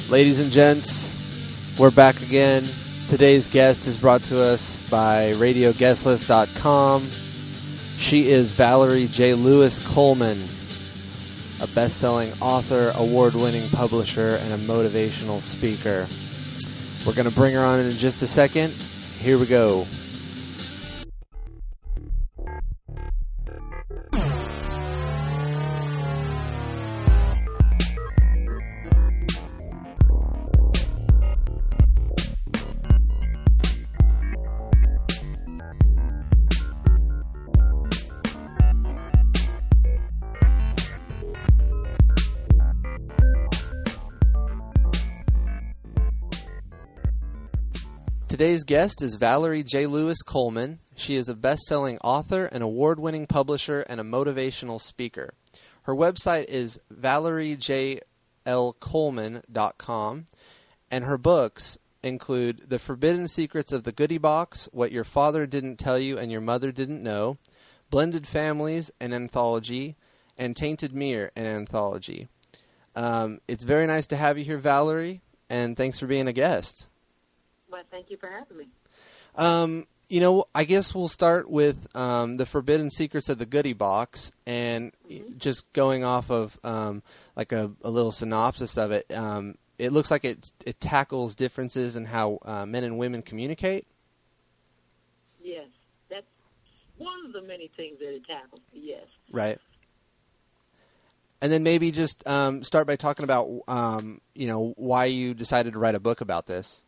Ladies and gents, we're back again. Today's guest is brought to us by RadioGuestlist.com. She is Valerie J. Lewis Coleman, a best-selling author, award-winning publisher, and a motivational speaker. We're going to bring her on in just a second. Here we go. Today's guest is Valerie J. Lewis Coleman. She is a best-selling author, an award-winning publisher, and a motivational speaker. Her website is valeriejlcoleman.com, and her books include The Forbidden Secrets of the Goodie Box, What Your Father Didn't Tell You and Your Mother Didn't Know, Blended Families, an anthology, and Tainted Mirror, an anthology. It's very nice to have you here, Valerie, and thanks for being a guest. Well, thank you for having me. I guess we'll start with The Forbidden Secrets of the Goodie Box, and just going off of like a little synopsis of it. It looks like it tackles differences in how men and women communicate. Yes, that's one of the many things that it tackles. Yes. Right. And then maybe just start by talking about why you decided to write a book about this.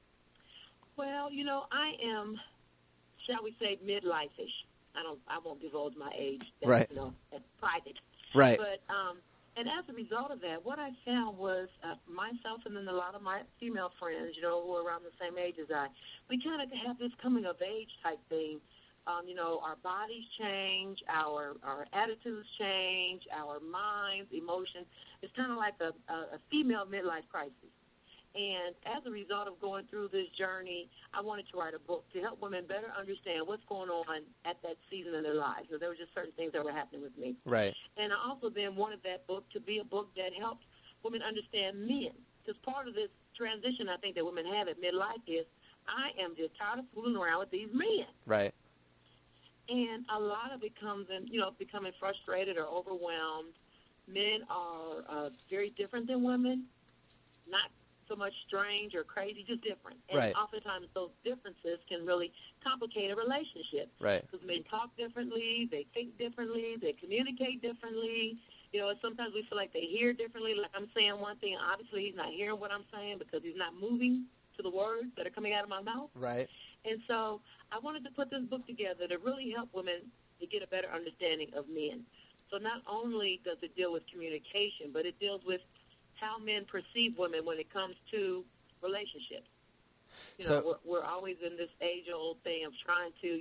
Well, I am, shall we say, midlife-ish. I won't divulge my age. That's, right. That's private. Right. But, and as a result of that, what I found was myself and then a lot of my female friends, who are around the same age as I, we kind of have this coming-of-age type thing. Our bodies change, our attitudes change, our minds, emotions. It's kind of like a female midlife crisis. And as a result of going through this journey, I wanted to write a book to help women better understand what's going on at that season in their lives. So there were just certain things that were happening with me. Right. And I also then wanted that book to be a book that helps women understand men. Because part of this transition I think that women have at midlife is, I am just tired of fooling around with these men. Right. And a lot of it comes in, becoming frustrated or overwhelmed. Men are very different than women, not so much strange or crazy, just different. And right. Oftentimes those differences can really complicate a relationship. Right. Because men talk differently, they think differently, they communicate differently. Sometimes we feel like they hear differently. Like I'm saying one thing, obviously he's not hearing what I'm saying because he's not moving to the words that are coming out of my mouth. Right. And so I wanted to put this book together to really help women to get a better understanding of men. So not only does it deal with communication, but it deals with how men perceive women when it comes to relationships. We're always in this age-old thing of trying to,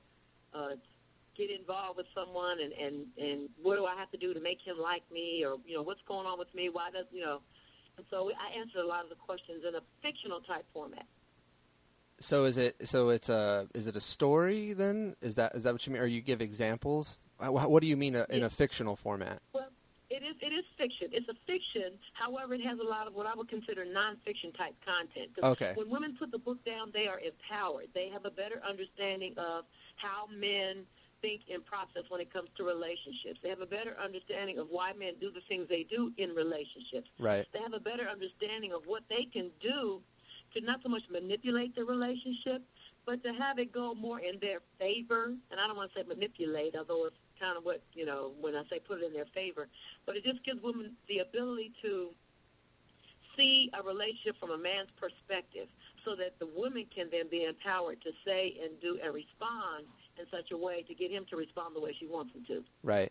get involved with someone and what do I have to do to make him like me, or, what's going on with me, why does, And so I answered a lot of the questions in a fictional type format. So is it a story then? Is that what you mean? Or you give examples? What do you mean in a fictional format? Well, it is fiction. It's a fiction. However, it has a lot of what I would consider nonfiction type content. Okay. When women put the book down, they are empowered. They have a better understanding of how men think and process when it comes to relationships. They have a better understanding of why men do the things they do in relationships. Right. They have a better understanding of what they can do to not so much manipulate the relationship, but to have it go more in their favor. And I don't want to say manipulate, although it's kind of what, when I say put it in their favor. But it just gives women the ability to see a relationship from a man's perspective so that the women can then be empowered to say and do and respond in such a way to get him to respond the way she wants him to. Right.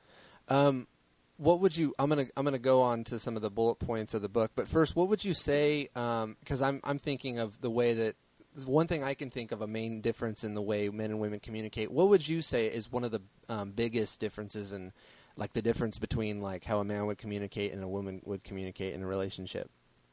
What would you? I'm gonna go on to some of the bullet points of the book, but first, what would you say? Because I'm thinking of the way that one thing I can think of a main difference in the way men and women communicate. What would you say is one of the biggest differences in, like, the difference between like how a man would communicate and a woman would communicate in a relationship?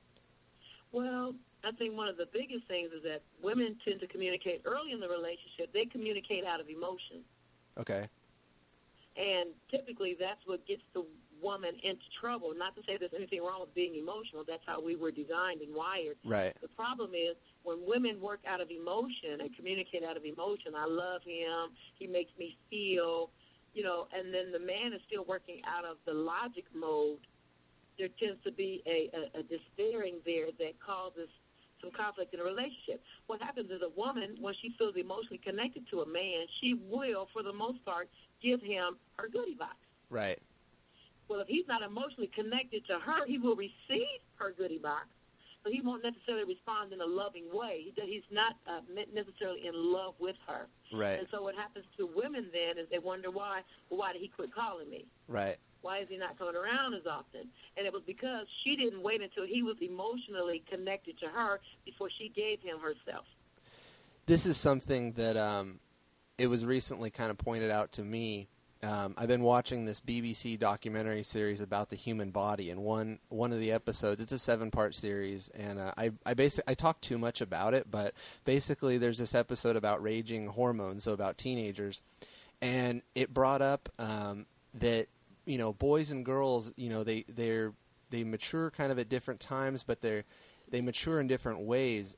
Well, I think one of the biggest things is that women tend to communicate early in the relationship. They communicate out of emotion. Okay. And typically that's what gets the woman into trouble. Not to say there's anything wrong with being emotional. That's how we were designed and wired. Right. The problem is when women work out of emotion and communicate out of emotion, I love him, he makes me feel, and then the man is still working out of the logic mode, there tends to be a despairing there that causes some conflict in a relationship. What happens is a woman, when she feels emotionally connected to a man, she will, for the most part, give him her goodie box. Right. Well, if he's not emotionally connected to her, he will receive her goodie box, but he won't necessarily respond in a loving way. He's not necessarily in love with her. Right. And so what happens to women then is they wonder why. Well, why did he quit calling me? Right. Why is he not coming around as often? And it was because she didn't wait until he was emotionally connected to her before she gave him herself. This is something that it was recently kind of pointed out to me. I've been watching this BBC documentary series about the human body, and one of the episodes, it's a 7-part series, and I talk too much about it, but basically there's this episode about raging hormones, so about teenagers, and it brought up that boys and girls, they mature kind of at different times, but they mature in different ways.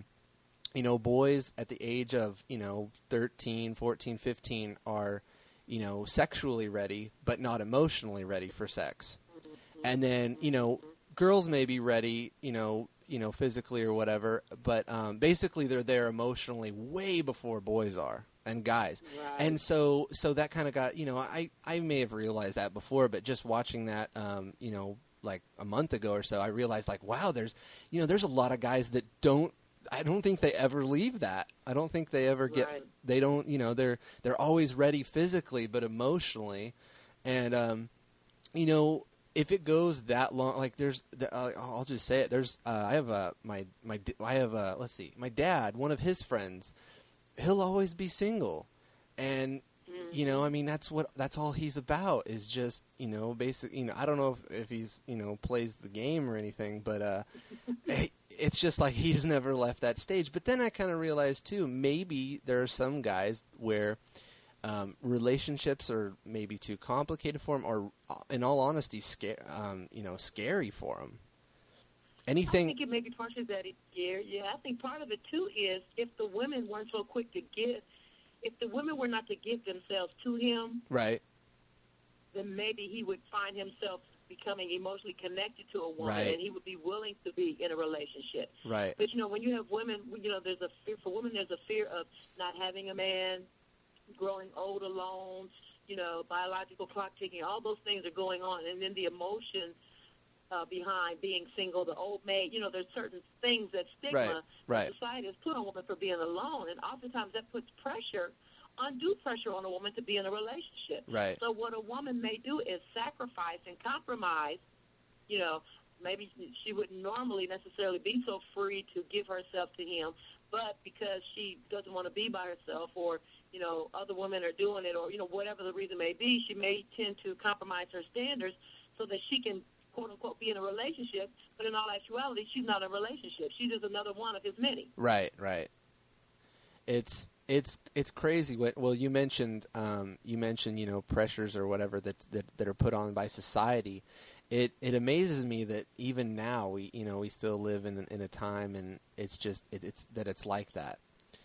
Boys at the age of 13, 14, 15 are sexually ready, but not emotionally ready for sex. And then, girls may be ready, physically or whatever, but basically they're there emotionally way before boys are and guys. Right. And so that kind of got, I may have realized that before, but just watching that, like a month ago or so, I realized like, wow, there's a lot of guys that I don't think they ever leave that. I don't think they ever get. Right. They don't. They're always ready physically, but emotionally, and if it goes that long, like I'll just say it. There's I have let's see, my dad. One of his friends, he'll always be single, and that's all he's about is just basic. I don't know if he's plays the game or anything, but it's just like he's never left that stage. But then I kind of realized too, maybe there are some guys where relationships are maybe too complicated for them, or in all honesty, scary for them. Anything? I think it may be partially that it's scary. Yeah, I think part of it too is if the women weren't so quick to give. If the women were not to give themselves to him, right, then maybe he would find himself becoming emotionally connected to a woman, right, and he would be willing to be in a relationship. Right. But, when you have women, there's a fear, for women, there's a fear of not having a man, growing old alone, biological clock ticking, all those things are going on, and then the emotions behind being single, the old maid, there's certain things that stigma right. society has put on women for being alone, and oftentimes that puts undue pressure on a woman to be in a relationship. Right. So what a woman may do is sacrifice and compromise. Maybe she wouldn't normally necessarily be so free to give herself to him, but because she doesn't want to be by herself, or other women are doing it, or whatever the reason may be, she may tend to compromise her standards so that she can, quote unquote, be in a relationship, but in all actuality, she's not in a relationship. She's just another one of his many. Right. It's crazy. Well, you mentioned pressures or whatever that are put on by society. It amazes me that even now we still live in a time, and it's just it's like that.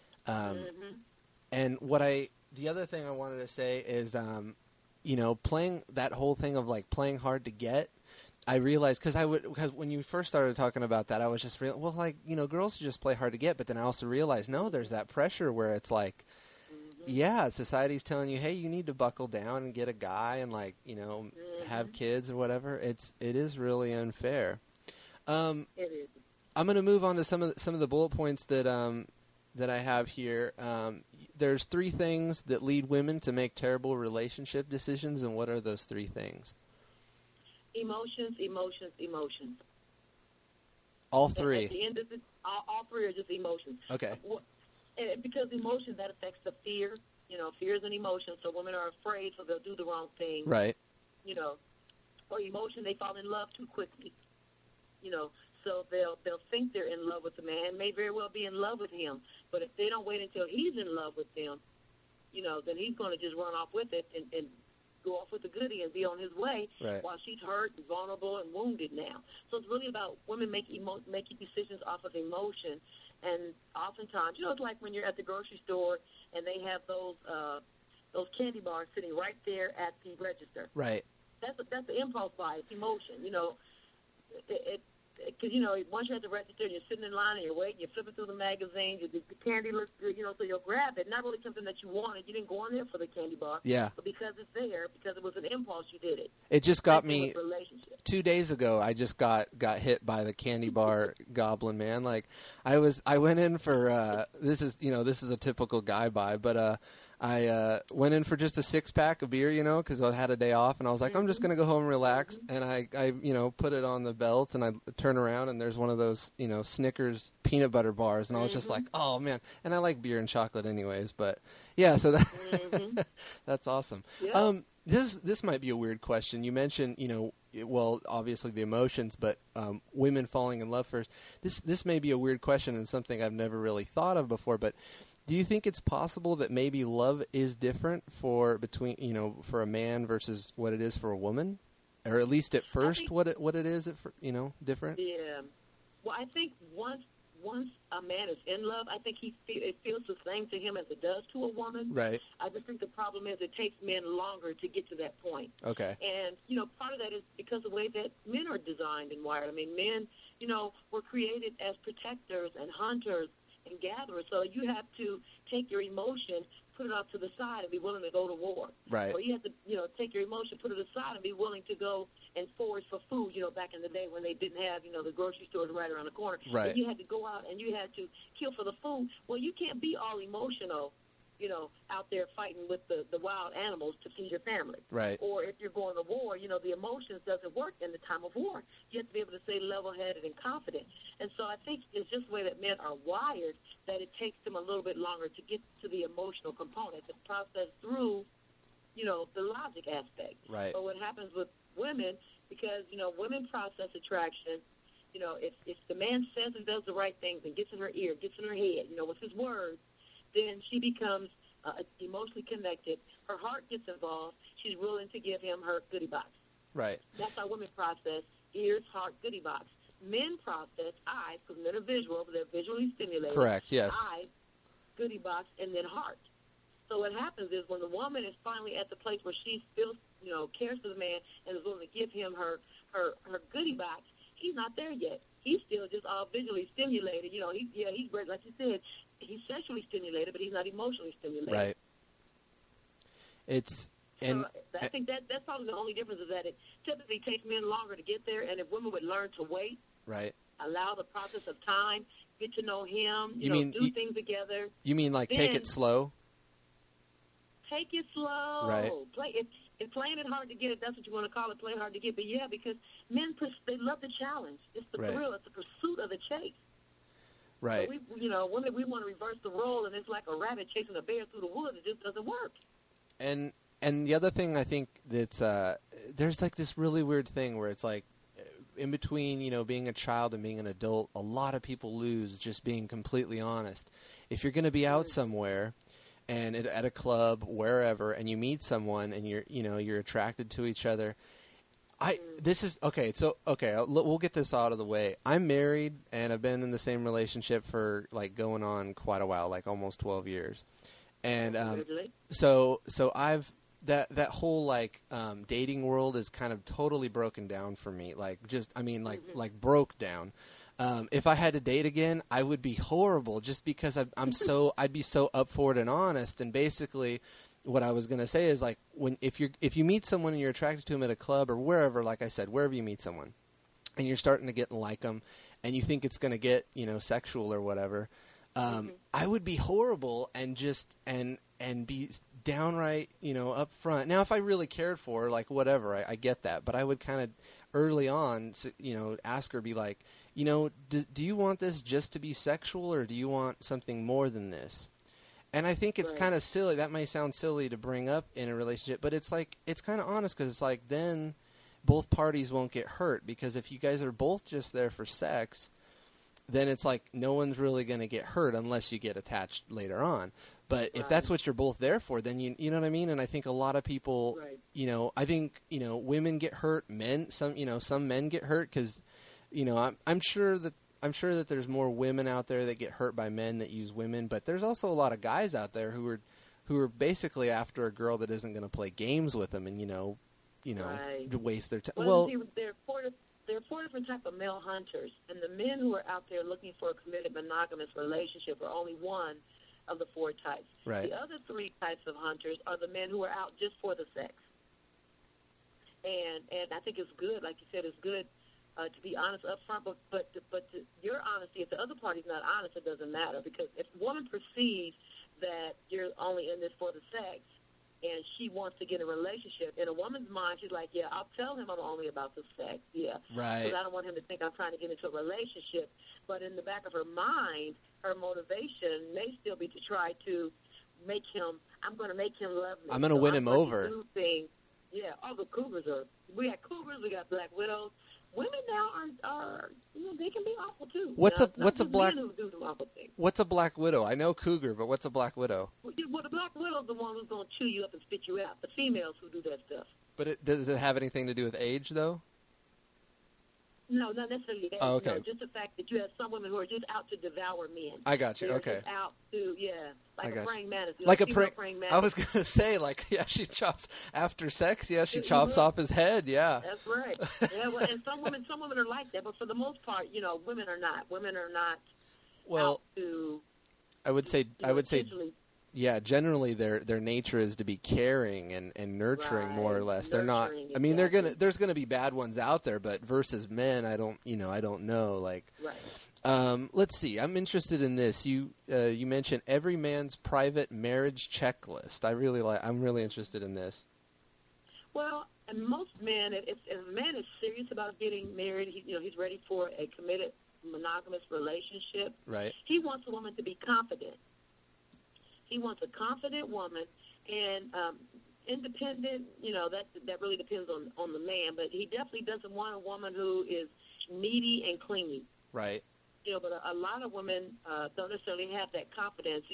And the other thing I wanted to say is playing that whole thing of like playing hard to get. I realized because when you first started talking about that, I was just girls just play hard to get, but then I also realized no, there's that pressure where it's like, yeah, society's telling you, hey, you need to buckle down and get a guy and have kids or whatever. It is really unfair. It is. I'm going to move on to some of the bullet points that I have here. There's 3 things that lead women to make terrible relationship decisions, and what are those 3 things? Emotions. All 3. At the end of all 3 are just emotions. Okay. Because emotion, that affects the fear. Fear is an emotion, so women are afraid, so they'll do the wrong thing. Right. Or emotion, they fall in love too quickly. So they'll think they're in love with the man, may very well be in love with him, but if they don't wait until he's in love with them, then he's going to just run off with it and go off with the goodie and be on his way Right. while she's hurt and vulnerable and wounded now. So it's really about women making decisions off of emotion. And oftentimes, it's like when you're at the grocery store and they have those candy bars sitting right there at the register. Right. That's the impulse buy. It's emotion. Because, once you're at the register and you're sitting in line and you're waiting, you're flipping through the magazines, the candy looks good, so you'll grab it. Not really something that you wanted. You didn't go on there for the candy bar. Yeah. But because it's there, because it was an impulse, you did it. It just got me relationship. 2 days ago. I just got hit by the candy bar goblin, man. Like I went in for this is a typical guy buy, but I went in for just a 6-pack of beer, because I had a day off, and I was like, I'm just going to go home and relax. And I put it on the belt, and I turn around, and there's one of those, Snickers peanut butter bars, and I was just like, oh, man. And I like beer and chocolate anyways, but, yeah, so that that's awesome. Yeah. This might be a weird question. You mentioned, well, obviously the emotions, but women falling in love first. This may be a weird question and something I've never really thought of before, but do you think it's possible that maybe love is different for a man versus what it is for a woman, or at least at first what it is different? Yeah. Well, I think once a man is in love, I think it feels the same to him as it does to a woman. Right. I just think the problem is it takes men longer to get to that point. Okay. And part of that is because of the way that men are designed and wired. I mean, men, were created as protectors and hunters and gatherers. So you have to take your emotion, put it off to the side, and be willing to go to war. Right. Or you have to, take your emotion, put it aside, and be willing to go and forage for food. Back in the day when they didn't have, the grocery stores right around the corner. Right. And you had to go out and you had to kill for the food. Well, you can't be all emotional, out there fighting with the wild animals to feed your family. Right. Or if you're going to war, the emotions doesn't work in the time of war. You have to be able to stay level-headed and confident. And so I think it's just the way that men are wired that it takes them a little bit longer to get to the emotional component, to process through, the logic aspect. Right. But what happens with women, because, women process attraction, if the man says and does the right things and gets in her ear, gets in her head, with his words, then she becomes emotionally connected. Her heart gets involved. She's willing to give him her goodie box. Right. That's how women process ears, heart, goodie box. Men process eyes, because men are visual, but they're visually stimulated. Correct, yes. Eyes, goodie box, and then heart. So what happens is when the woman is finally at the place where she feels, cares for the man and is willing to give him her goodie box, he's not there yet. He's still just all visually stimulated. He's great, like you said. He's sexually stimulated, but he's not emotionally stimulated. Right. I think that's probably the only difference is that it typically takes men longer to get there, and if women would learn to wait, right, allow the process of time, get to know him, do things together. You mean like take it slow? Take it slow. Right. If playing it hard to get, if that's what you want to call it, play hard to get. But yeah, because men they love the challenge. It's the thrill. It's the pursuit of the chase. Right. So women, we want to reverse the role, and it's like a rabbit chasing a bear through the woods. It just doesn't work. And the other thing I think that's there's like this really weird thing where it's like in between, being a child and being an adult, a lot of people lose just being completely honest. If you're going to be out somewhere and at a club, wherever, and you meet someone and you're attracted to each other, we'll get this out of the way. I'm married and I've been in the same relationship for like going on quite a while, like almost 12 years. And so I've that whole like dating world is kind of totally broken down for me. Like like broke down. If I had to date again, I would be horrible just because I'd be so up for it and honest. And basically, what I was gonna say is like if you meet someone and you're attracted to them at a club or wherever, like I said, wherever you meet someone, and you're starting to get and like them, and you think it's gonna get sexual or whatever, I would be horrible and just and be downright up front. Now, if I really cared for her, like whatever, I get that, but I would kind of early on, ask her, be like, do you want this just to be sexual or do you want something more than this? And I think it's kind of silly. That may sound silly to bring up in a relationship, but it's like it's kind of honest because it's like then both parties won't get hurt because if you guys are both just there for sex, then it's like no one's really going to get hurt unless you get attached later on. But if Right. that's what you're both there for, then you know what I mean? And I think a lot of people, Right. I think, women get hurt, some men get hurt because, I'm sure that there's more women out there that get hurt by men that use women, but there's also a lot of guys out there who are basically after a girl that isn't going to play games with them and, Right. waste their time. Well, there are four different types of male hunters, and the men who are out there looking for a committed monogamous relationship are only one of the four types. Right. The other three types of hunters are the men who are out just for the sex. And I think it's good, like you said, it's good to be honest up front, but your honesty, if the other party's not honest, it doesn't matter, because if a woman perceives that you're only in this for the sex and she wants to get in a relationship, in a woman's mind, she's like, yeah, I'll tell him I'm only about the sex, yeah. Right. Because I don't want him to think I'm trying to get into a relationship. But in the back of her mind, her motivation may still be to try to make him, I'm going to make him love me. I'm going to win him over. Do things. Yeah, all the cougars we got cougars, we got black widows. Women now are they can be awful too. What's a black? Men who do some awful things. What's a black widow? I know cougar, but what's a black widow? Well, the black widow's the one who's going to chew you up and spit you out. The females who do that stuff. But does it have anything to do with age, though? No, not necessarily that. Oh, okay. No, just the fact that you have some women who are just out to devour men. I got you. They're okay. Just out to like a praying mantis. Like a praying mantis. I was gonna say, she chops after sex. Yeah, she chops off his head. Yeah. That's right. Yeah, well, and some women are like that, but for the most part, women are not. Women are not. Well, out to, I would say. Yeah, generally their nature is to be caring and nurturing, right, more or less. They're not. I mean, exactly. there's gonna be bad ones out there, but versus men, I don't know. Right. Let's see. I'm interested in this. You mentioned every man's private marriage checklist. I'm really interested in this. Well, and most men, if a man is serious about getting married, he's ready for a committed monogamous relationship. Right. He wants a woman to be confident. He wants a confident woman and independent. That really depends on the man, but he definitely doesn't want a woman who is needy and clingy. Right. But a lot of women don't necessarily have that confidence.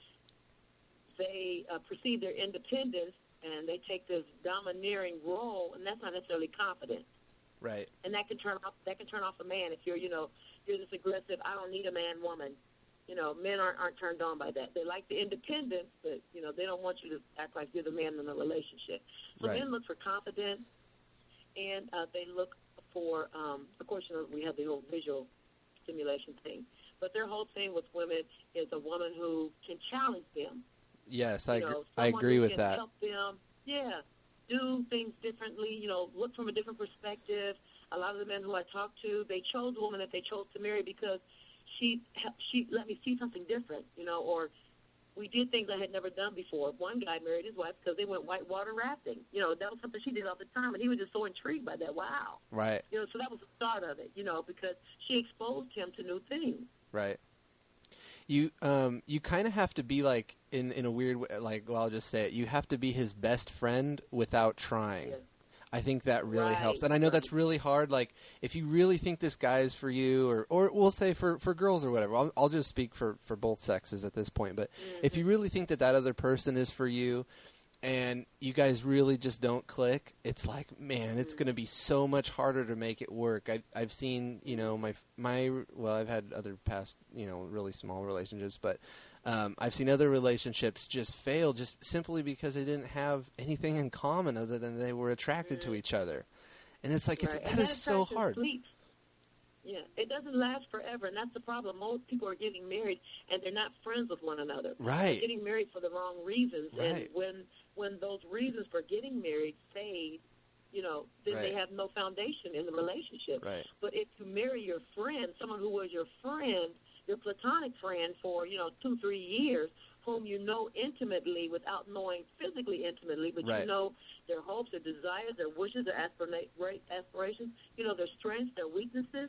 They perceive their independence and they take this domineering role, and that's not necessarily confidence. Right. And that can turn off a man if you're this aggressive. I don't need a man, woman. Men aren't turned on by that. They like the independence, but, they don't want you to act like you're the man in the relationship. So right. Men look for confidence, and they look for, of course, we have the whole visual stimulation thing. But their whole thing with women is a woman who can challenge them. Yes, I agree with that. Help them, do things differently, look from a different perspective. A lot of the men who I talk to, they chose a woman that they chose to marry because she let me see something different, or we did things I had never done before. One guy married his wife because they went whitewater rafting. That was something she did all the time, and he was just so intrigued by that. Wow. Right. So that was the start of it, because she exposed him to new things. Right. You kind of have to be in a weird way, I'll just say it. You have to be his best friend without trying. Yes. I think that really right. helps. And I know that's really hard. If you really think this guy is for you, or we'll say for girls or whatever, I'll just speak for both sexes at this point. But if you really think that other person is for you and you guys really just don't click, it's man, it's going to be so much harder to make it work. I've seen, I've had other past, really small relationships, but I've seen other relationships just fail just simply because they didn't have anything in common other than they were attracted to each other. And it's right. that is so hard. Sleeps. Yeah, it doesn't last forever, and that's the problem. Most people are getting married, and they're not friends with one another. Right. They're getting married for the wrong reasons, right. And when those reasons for getting married fade, then right. they have no foundation in the relationship. Right. But if you marry your friend, someone who was your friend, your platonic friend for 2-3 years, whom you know intimately without knowing physically intimately, but right. you know their hopes, their desires, their wishes, their aspirations, their strengths, their weaknesses,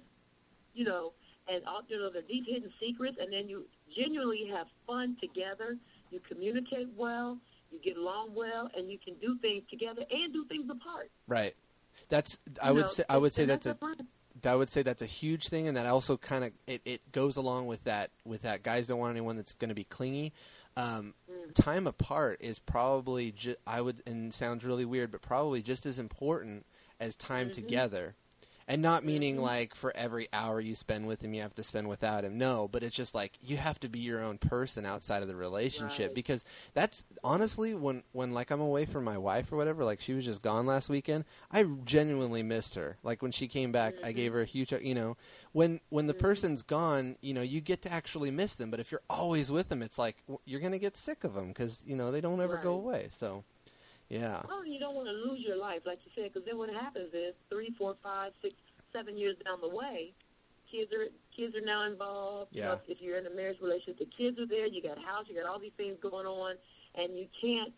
and all, their deep hidden secrets, and then you genuinely have fun together. You communicate well, you get along well, and you can do things together and do things apart. Right. I would say would say that's a huge thing, and that also kind of it goes along with that. Guys don't want anyone that's going to be clingy. Time apart is probably and sounds really weird, but probably just as important as time together. And not meaning like for every hour you spend with him, you have to spend without him. No, but it's just like you have to be your own person outside of the relationship, because that's honestly when like I'm away from my wife or whatever. Like she was just gone last weekend. I genuinely missed her. Like when she came back, I gave her a huge. When the person's gone, you get to actually miss them. But if you're always with them, it's like you're gonna get sick of them because they don't ever go away. So. Yeah. Well, you don't want to lose your life, like you said, because then what happens is 3, 4, 5, 6, 7 years down the way, kids are now involved. Yeah. If you're in a marriage relationship, the kids are there. You got a house. You got all these things going on, and you can't.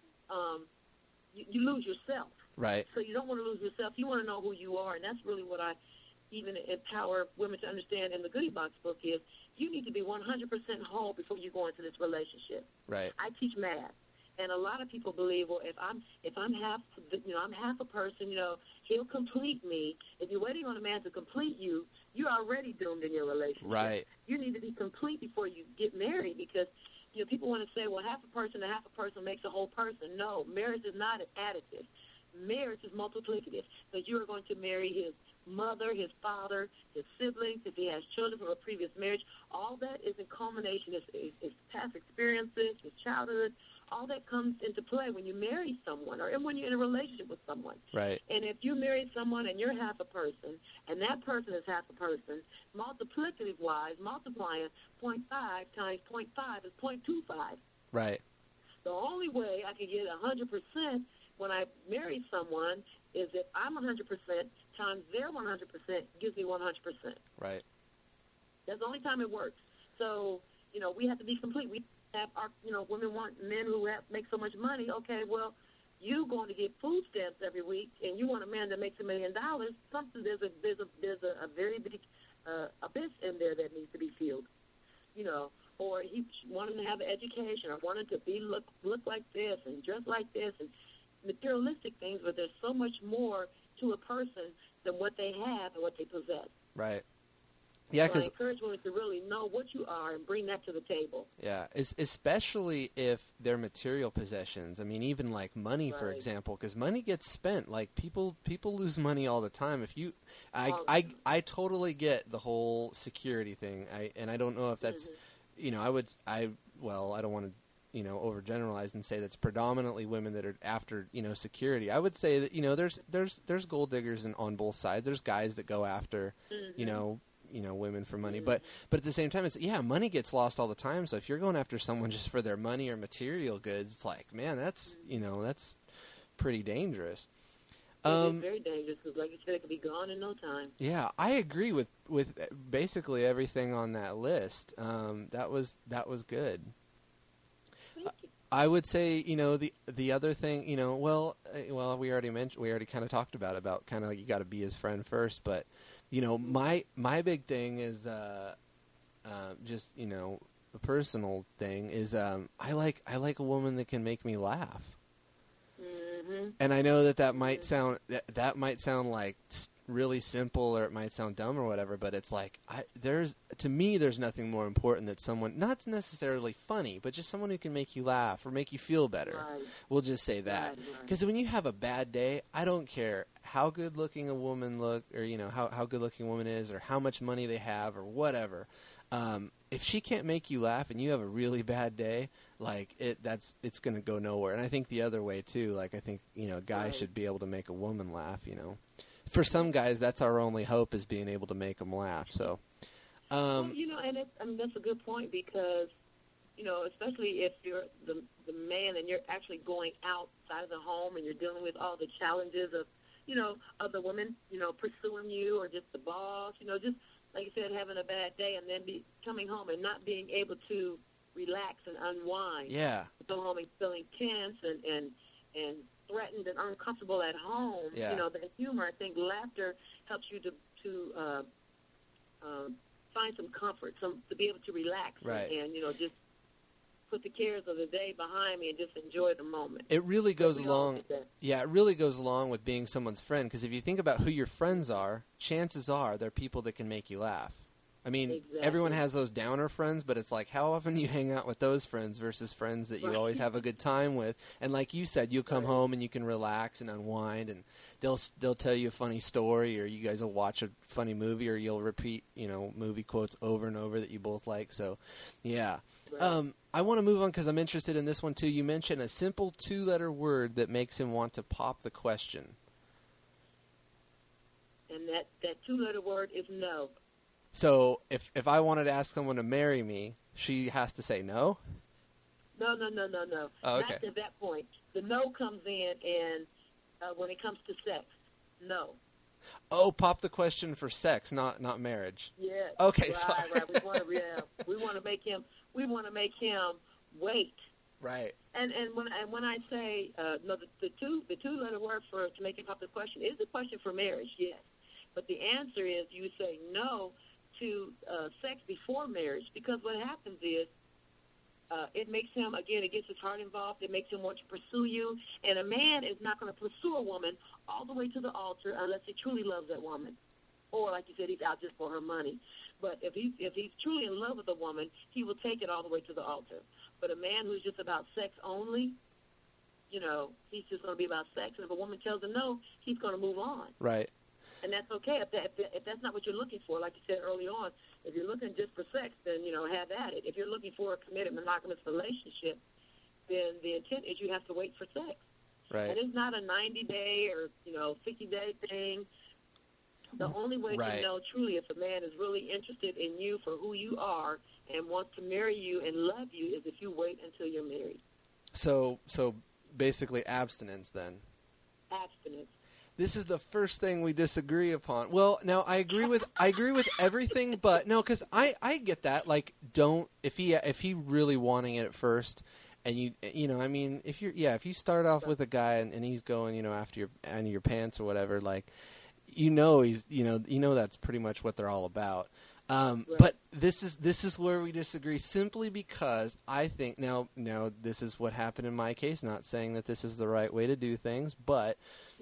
You lose yourself. Right. So you don't want to lose yourself. You want to know who you are, and that's really what I even empower women to understand in the Goodie Box book is you need to be 100% whole before you go into this relationship. Right. I teach math. And a lot of people believe, well, if I'm half, I'm half a person, he'll complete me. If you're waiting on a man to complete you, you're already doomed in your relationship. Right. You need to be complete before you get married because, people want to say, well, half a person makes a whole person. No, marriage is not additive. Marriage is multiplicative. So you are going to marry his mother, his father, his siblings, if he has children from a previous marriage. All that is in culmination. It's past experiences, his childhood. All that comes into play when you marry someone or when you're in a relationship with someone. Right. And if you marry someone and you're half a person and that person is half a person, multiplicative-wise, multiplying 0.5 times 0.5 is 0.25. Right. The only way I can get 100% when I marry someone is if I'm 100% times their 100% gives me 100%. Right. That's the only time it works. So, we have to be complete. We have our, women want men who make so much money. Okay, well, you going to get food stamps every week, and you want a man that makes $1 million. There's a very big abyss in there that needs to be filled. Or he wanted to have an education, or wanted to look like this and dress like this, and materialistic things. But there's so much more to a person than what they have and what they possess. Right. Yeah, because I encourage women to really know what you are and bring that to the table. Yeah, especially if they're material possessions. I mean, even like money, for example, because money gets spent. Like people lose money all the time. I totally get the whole security thing. I don't know if that's, I don't want to, overgeneralize and say that's predominantly women that are after, security. I would say that, there's gold diggers on both sides. There's guys that go after, women for money, but at the same time, it's money gets lost all the time. So if you're going after someone just for their money or material goods, it's like, man, that's pretty dangerous. It's very dangerous because, like you said, it could be gone in no time. Yeah, I agree with basically everything on that list. That was good. I would say, the other thing, we already kind of talked about kind of like you got to be his friend first, but. My big thing is just a personal thing is I like a woman that can make me laugh. Mm-hmm. And I know that might sound like really simple, or it might sound dumb or whatever, but it's like there's nothing more important than someone, not necessarily funny, but just someone who can make you laugh or make you feel better. Right. We'll just say that. Because when you have a bad day, I don't care how good looking a woman look, or how good looking a woman is, or how much money they have, or whatever. If she can't make you laugh and you have a really bad day, like it's going to go nowhere. And I think the other way too. Like I think a guy should be able to make a woman laugh. For some guys, that's our only hope, is being able to make them laugh. So, and that's a good point because, especially if you're the man and you're actually going outside of the home and you're dealing with all the challenges of, other women, pursuing you, or just the boss, just like you said, having a bad day and then coming home and not being able to relax and unwind. Yeah. Go home and feeling tense and threatened and uncomfortable at home. Yeah. The humor, I think laughter helps you to find some comfort, to be able to relax, right. and just put the cares of the day behind me and just enjoy the moment. It really goes We all along. did that. Yeah, it really goes along with being someone's friend. Because if you think about who your friends are, chances are they're people that can make you laugh. I mean, Exactly. everyone has those downer friends, but it's like how often you hang out with those friends versus friends that you Right. always have a good time with. And like you said, you'll come Right. home and you can relax and unwind, and they'll tell you a funny story, or you guys will watch a funny movie, or you'll repeat movie quotes over and over that you both like. So, yeah. Right. I want to move on because I'm interested in this one too. You mentioned a simple 2-letter word that makes him want to pop the question. And that 2-letter word is no. So if I wanted to ask someone to marry me, she has to say no? No. Oh, okay. Not to that point. The no comes in, and when it comes to sex, no. Oh, pop the question for sex, not marriage. Yes. Okay, right, sorry. Right. We want to make him wait. Right. And when I say no, the 2-letter word to make him pop the question is a question for marriage, yes. But the answer is you say no to sex before marriage, because what happens is it makes him, again, it gets his heart involved. It makes him want to pursue you. And a man is not going to pursue a woman all the way to the altar unless he truly loves that woman. Or, like you said, he's out just for her money. But if he's truly in love with a woman, he will take it all the way to the altar. But a man who's just about sex only, he's just going to be about sex. And if a woman tells him no, he's going to move on. Right. And that's okay if that's not what you're looking for. Like you said early on, if you're looking just for sex, then, have at it. If you're looking for a committed monogamous relationship, then the intent is you have to wait for sex. Right. And it's not a 90-day or, 50-day thing. The only way Right. to know truly if a man is really interested in you for who you are and wants to marry you and love you is if you wait until you're married. So basically abstinence then. Abstinence. This is the first thing we disagree upon. Well, now I agree with everything, but no, because I get that. Like, if he really wanting it at first, and if you start off with a guy and he's going after your pants or whatever, like he's that's pretty much what they're all about. Right. But this is where we disagree, simply because I think now this is what happened in my case. Not saying that this is the right way to do things, but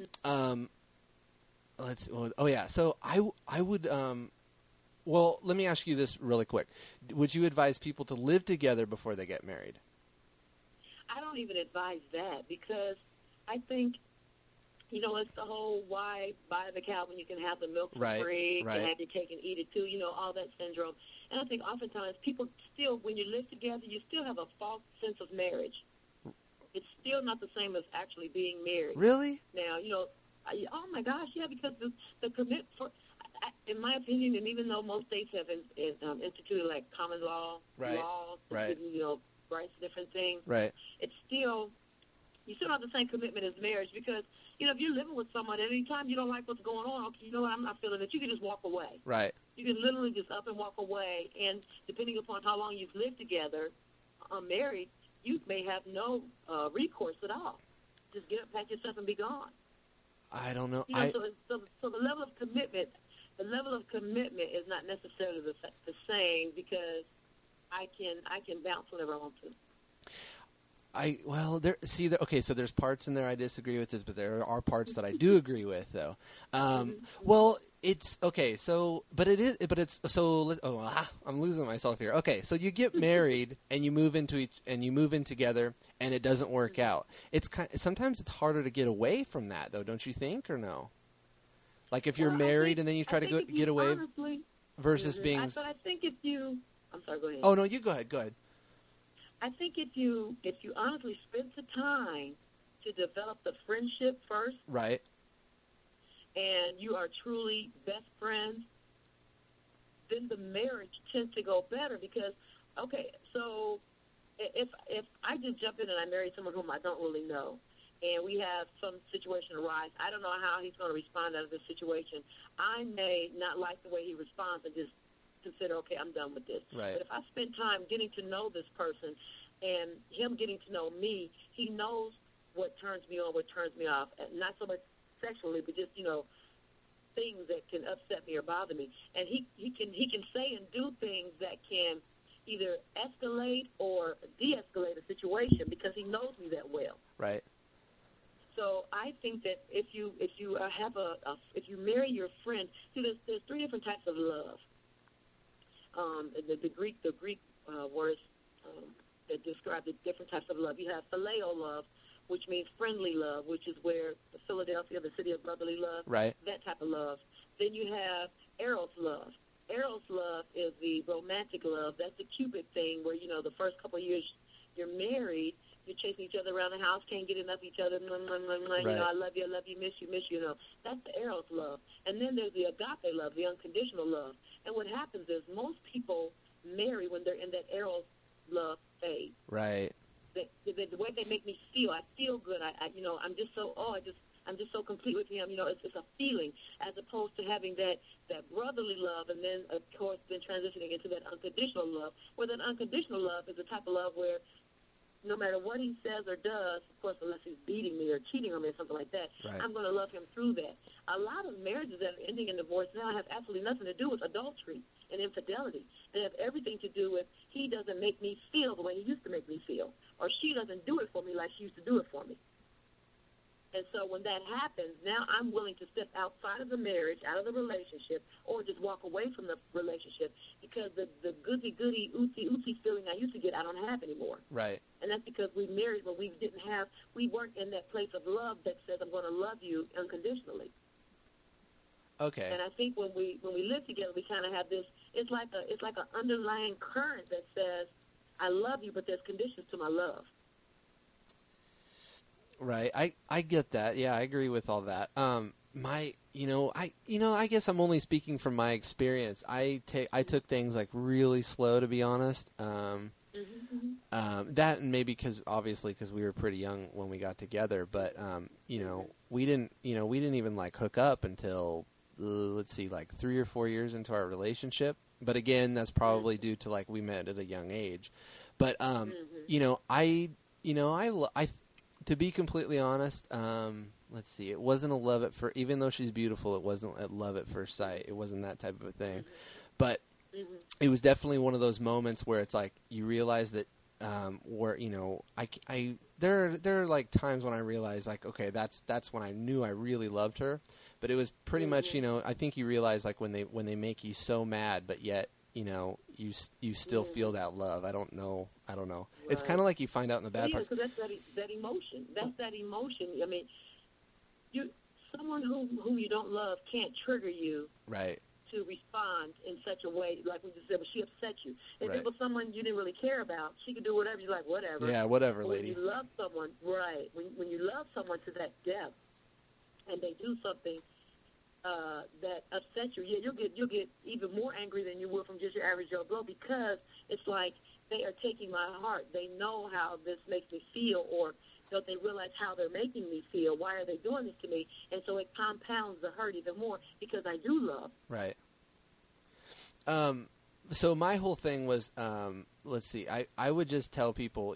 So I would. Well, let me ask you this really quick: would you advise people to live together before they get married? I don't even advise that, because I think, it's the whole why buy the cow when you can have the milk for free, right. and have your cake and eat it too, all that syndrome. And I think oftentimes people still, when you live together, you still have a false sense of marriage. It's still not the same as actually being married. Really? Now, oh my gosh, yeah, because the commit for, in my opinion, and even though most states have instituted like common law laws, Right. Rights, different things, Right. it's still, you still have the same commitment as marriage, because if you're living with someone at any time you don't like what's going on, okay, I'm not feeling it, you can just walk away. Right. You can literally just up and walk away, and depending upon how long you've lived together, married, you may have no recourse at all. Just get up, pack your stuff, and be gone. I don't know. So the level of commitment, is not necessarily the same, because I can bounce whenever I want to. So there's parts in there I disagree with this, but there are parts that I do agree with, though. Well, it's okay. So, I'm losing myself here. Okay, so you get married and you move in together, and it doesn't work out. Sometimes it's harder to get away from that, though, don't you think, or no? Like if you're married and then you try to get away, honestly, versus being. But I think if you, I'm sorry, go ahead. Oh no, you go ahead. Go ahead. I think if you honestly spend the time to develop the friendship first, right, and you are truly best friends, then the marriage tends to go better. Because, okay, so if I just jump in and I marry someone whom I don't really know, and we have some situation arise, I don't know how he's going to respond out of this situation. I may not like the way he responds and just consider, okay, I'm done with this. Right. But if I spend time getting to know this person and him getting to know me, he knows what turns me on, what turns me off, and not so much sexually, but just, things that can upset me or bother me. And he can say and do things that can either escalate or de-escalate a situation because he knows me that well. Right. So I think that if you marry your friend, see, there's three different types of love. The Greek words that describe the different types of love. You have phileo love, which means friendly love, which is where Philadelphia, the city of brotherly love, right, that type of love. Then you have eros love. Eros love is the romantic love. That's the Cupid thing where, the first couple of years you're married, you're chasing each other around the house, can't get enough of each other, right. I love you, miss you, That's the eros love. And then there's the agape love, the unconditional love. And what happens is most people marry when they're in that eros love phase. Right. The way they make me feel, I feel good. I'm just so, I'm just so complete with him. It's a feeling as opposed to having that brotherly love and then, of course, then transitioning into that unconditional love, where that unconditional love is the type of love where no matter what he says or does, of course, unless he's beating me or cheating on me or something like that, right. I'm going to love him through that. A lot of marriages that are ending in divorce now have absolutely nothing to do with adultery and infidelity. They have everything to do with he doesn't make me feel the way he used to make me feel, or she doesn't do it for me like she used to do it for me. And so when that happens, now I'm willing to step outside of the marriage, out of the relationship, or just walk away from the relationship because the goody-goody, ootsy feeling I used to get, I don't have anymore. Right. And that's because we married, but we weren't in that place of love that says I'm going to love you unconditionally. Okay. And I think when we live together, we kind of have this. It's like an underlying current that says I love you, but there's conditions to my love. Right. I get that. Yeah, I agree with all that. I guess I'm only speaking from my experience. I took things like really slow, to be honest. That and maybe because we were pretty young when we got together, but we didn't even like hook up until let's see, like 3 or 4 years into our relationship. But again, that's probably due to like we met at a young age. But to be completely honest, let's see, it wasn't a love at first, even though she's beautiful, it wasn't a love at first sight. It wasn't that type of a thing. But it was definitely one of those moments where it's like you realize that there are like times when I realized like, okay, that's when I knew I really loved her. But it was pretty much, I think you realize like when they make you so mad, but yet, you still feel that love. I don't know. Right. It's kind of like you find out in the bad parts. Because that's that emotion. That's that emotion. I mean, someone whom you don't love can't trigger you. Right. To respond in such a way, like we just said, but she upset you. If right. it was someone you didn't really care about, she could do whatever. You're like, whatever. Yeah, whatever, but lady. When you love someone, right? When you love someone to that depth, and they do something that upsets you, you'll get even more angry than you would from just your average Joe Blow, because it's like they are taking my heart. They know how this makes me feel, or don't they realize how they're making me feel? Why are they doing this to me? And so it compounds the hurt even more because I do love. Right. So my whole thing was, let's see, I would just tell people,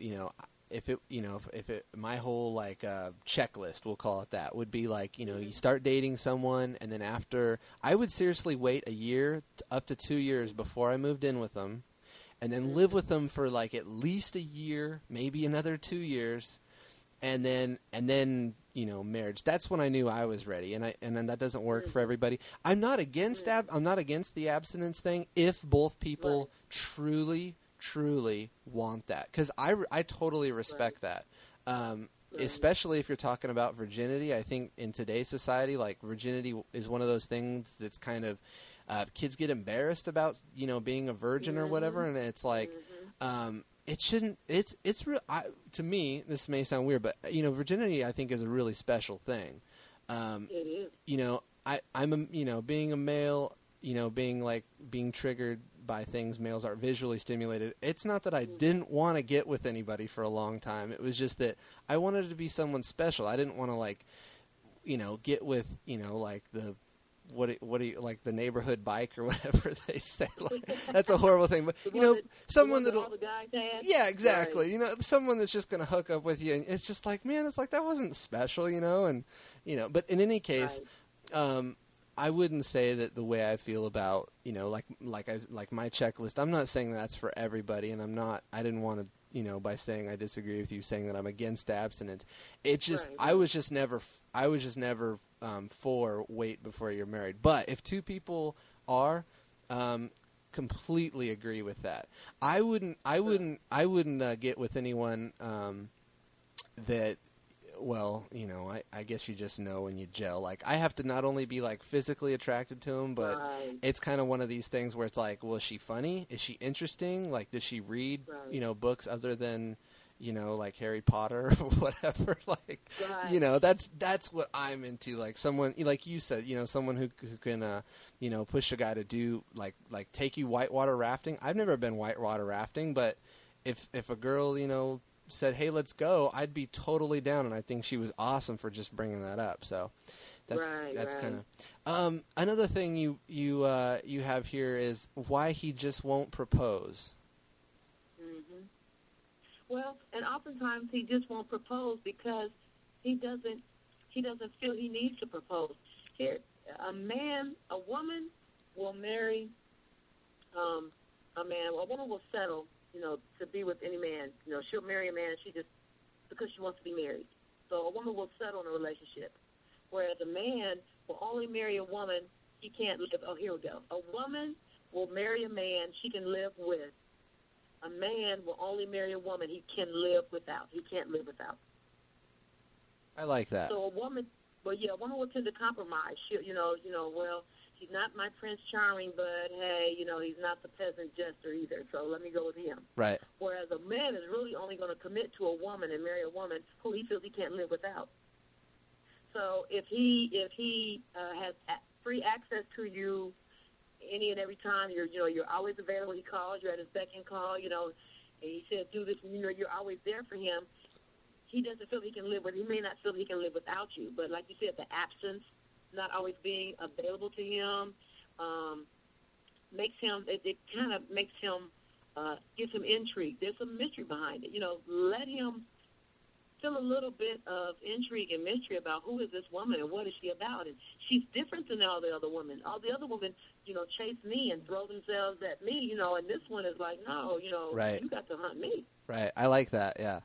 my whole like checklist, we'll call it that, would be like, you start dating someone, and then after, I would seriously wait a year up to 2 years before I moved in with them, and then live with them for like at least a year, maybe another 2 years, and then marriage. That's when I knew I was ready, and then that doesn't work for everybody. I'm not against the abstinence thing if both people truly want that, because I totally respect that. Especially if you're talking about virginity. I think in today's society, like, virginity is one of those things that's kind of kids get embarrassed about, being a virgin or whatever, and it's like. It shouldn't. It's real. To me, this may sound weird, but virginity, I think, is a really special thing. It is. I'm being a male, being triggered by things males are visually stimulated. It's not that I didn't want to get with anybody for a long time. It was just that I wanted to be someone special. I didn't want to get with like the. What do you like, the neighborhood bike or whatever they say? Like, that's a horrible thing, but someone that'll, yeah, exactly. Right. Someone that's just going to hook up with you, and it's just like, man, it's like that wasn't special, and but in any case, right. I wouldn't say that the way I feel about, like my checklist. I'm not saying that's for everybody, and I didn't want to, by saying I disagree with you, saying that I'm against abstinence. It's just Right. I was just never for wait before you're married. But if two people are, completely agree with that. I wouldn't get with anyone that. Well, I guess you just know when you gel. Like, I have to not only be, like, physically attracted to him, but Right. it's kind of one of these things where it's like, well, is she funny? Is she interesting? Like, does she read, Right. books other than, like Harry Potter or whatever? Like, Right. that's what I'm into. Like, someone, like you said, someone who can, push a guy to do, like take you whitewater rafting. I've never been whitewater rafting, but if a girl, said, "Hey, let's go," I'd be totally down, and I think she was awesome for just bringing that up. So that's Right. kind of another thing you have here is why he just won't propose. Mhm. Well, and oftentimes he just won't propose because he doesn't feel he needs to propose. Here, a woman will marry a man. A woman will settle, to be with any man. She'll marry a man because she wants to be married. So a woman will settle in a relationship, whereas a man will only marry a woman he can't live. Oh, here we go. A woman will marry a man she can live with. A man will only marry a woman he can live without. He can't live without. I like that. So a woman will tend to compromise. Well, he's not my Prince Charming, but hey, he's not the peasant jester either. So let me go with him. Right. Whereas a man is really only going to commit to a woman and marry a woman who he feels he can't live without. So if he has free access to you any and every time, you're always available. He calls, you're at his beck and call, and he said do this, and you're always there for him. He doesn't feel he can live with. He may not feel he can live without you, but like you said, the absence, not always being available to him, makes him. It kind of makes him gives him intrigue. There's some mystery behind it. Let him feel a little bit of intrigue and mystery about who is this woman and what is she about. And she's different than all the other women. All the other women, chase me and throw themselves at me, and this one is like, no, Right. You got to hunt me. Right. I like that. Yeah.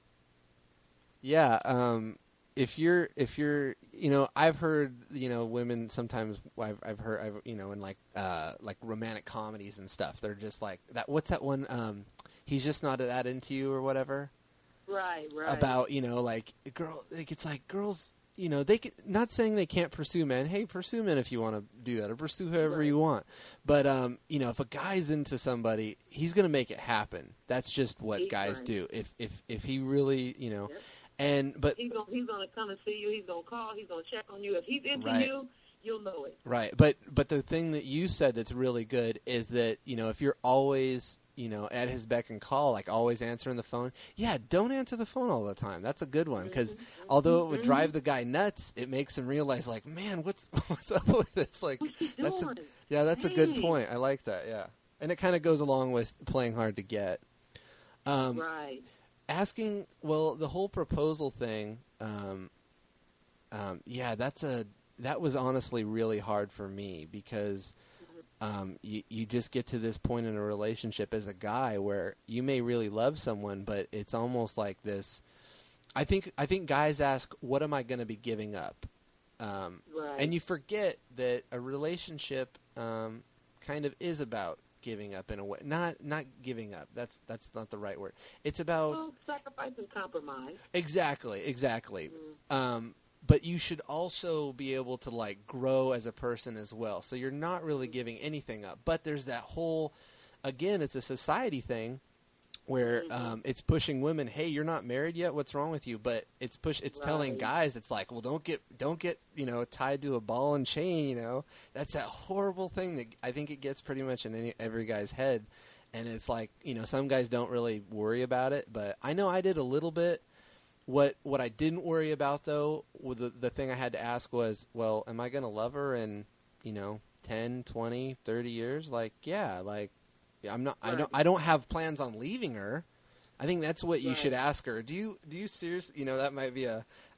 Yeah. If you're, I've heard, women sometimes I've heard, in like romantic comedies and stuff, they're just like that. What's that one? He's just not that into you or whatever. Right. About, like it's like girls, they can, not saying they can't pursue men. Hey, pursue men if you want to do that, or pursue whoever you want. But, if a guy's into somebody, he's going to make it happen. That's just what guys do. If he really, Yep. But he's gonna come and see you. He's gonna call. He's gonna check on you. If he's into you, you'll know it. Right. But the thing that you said that's really good is that if you're always at his beck and call, like always answering the phone. Yeah, don't answer the phone all the time. That's a good one because although it would drive the guy nuts, it makes him realize like, man, what's up with this? Like, that's a good point. I like that. Yeah, and it kind of goes along with playing hard to get. Right. Asking, well, the whole proposal thing, that was honestly really hard for me because you just get to this point in a relationship as a guy where you may really love someone, but it's almost like this. I think guys ask, what am I going to be giving up? And you forget that a relationship kind of is about giving up in a way. Not giving up. That's not the right word. It's about sacrifice and compromise. Exactly. But you should also be able to like grow as a person as well. So you're not really giving anything up. But there's that whole, again, it's a society thing where it's pushing women. Hey, you're not married yet. What's wrong with you? But it's telling guys. It's like, well, don't get tied to a ball and chain. That's that horrible thing that I think it gets pretty much in every guy's head. And it's like, some guys don't really worry about it, but I know I did a little bit. What I didn't worry about though, the thing I had to ask was, well, am I going to love her in 10, 20, 30 years? Like, yeah, like. I'm not. Right. I don't have plans on leaving her. I think that's what you should ask her. Do you seriously? That might be a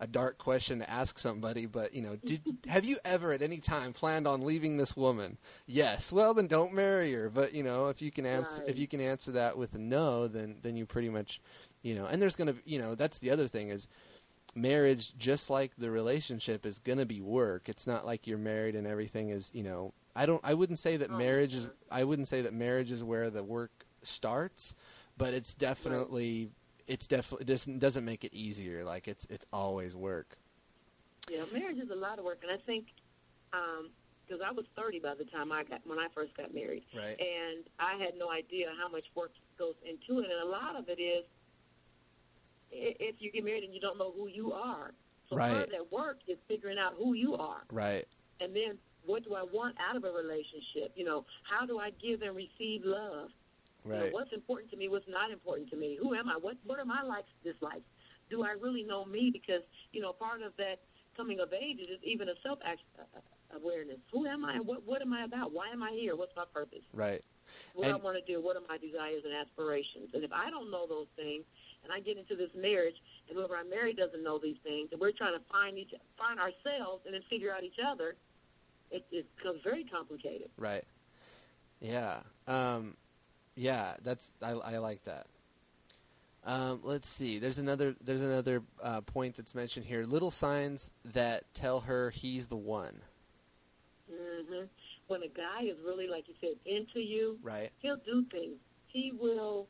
a dark question to ask somebody, but have you ever at any time planned on leaving this woman? Yes. Well, then don't marry her. But if you can answer that with a no, then you pretty much, and there's gonna, that's the other thing is marriage, just like the relationship, is gonna be work. It's not like you're married and everything is, I wouldn't say that marriage is where the work starts, but it definitely doesn't make it easier. Like it's always work. Yeah, marriage is a lot of work, and I think because I was 30 by the time when I first got married, right? And I had no idea how much work goes into it, and a lot of it is if you get married and you don't know who you are. So right. part of that work is figuring out who you are, right? And then what do I want out of a relationship? How do I give and receive love? Right. What's important to me, what's not important to me? Who am I? What are my likes, dislikes? Do I really know me? Because, part of that coming of age is even a self-awareness. Who am I? What am I about? Why am I here? What's my purpose? Right. What do I want to do? What are my desires and aspirations? And if I don't know those things, and I get into this marriage, and whoever I marry doesn't know these things, and we're trying to find ourselves and then figure out each other, it becomes very complicated. Right. Yeah. Yeah, I like that. Let's see. There's another point that's mentioned here. Little signs that tell her he's the one. Mm-hmm. When a guy is really, like you said, into you, right? He'll do things. He'll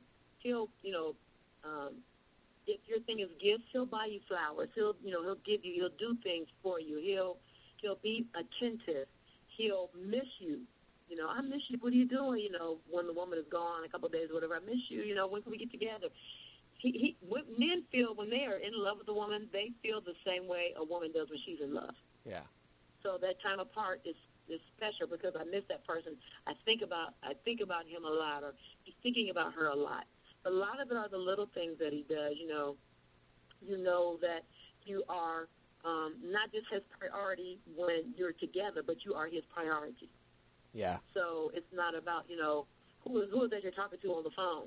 if your thing is gifts, he'll buy you flowers. He'll do things for you. He'll be attentive. He'll miss you. I miss you. What are you doing? When the woman is gone a couple of days or whatever, I miss you. When can we get together? What men feel when they are in love with a woman, they feel the same way a woman does when she's in love. Yeah. So that time apart is special because I miss that person. I think about him a lot, or he's thinking about her a lot. A lot of it are the little things that he does. That you are not just his priority when you're together, but you are his priority. Yeah. So it's not about, who is that you're talking to on the phone?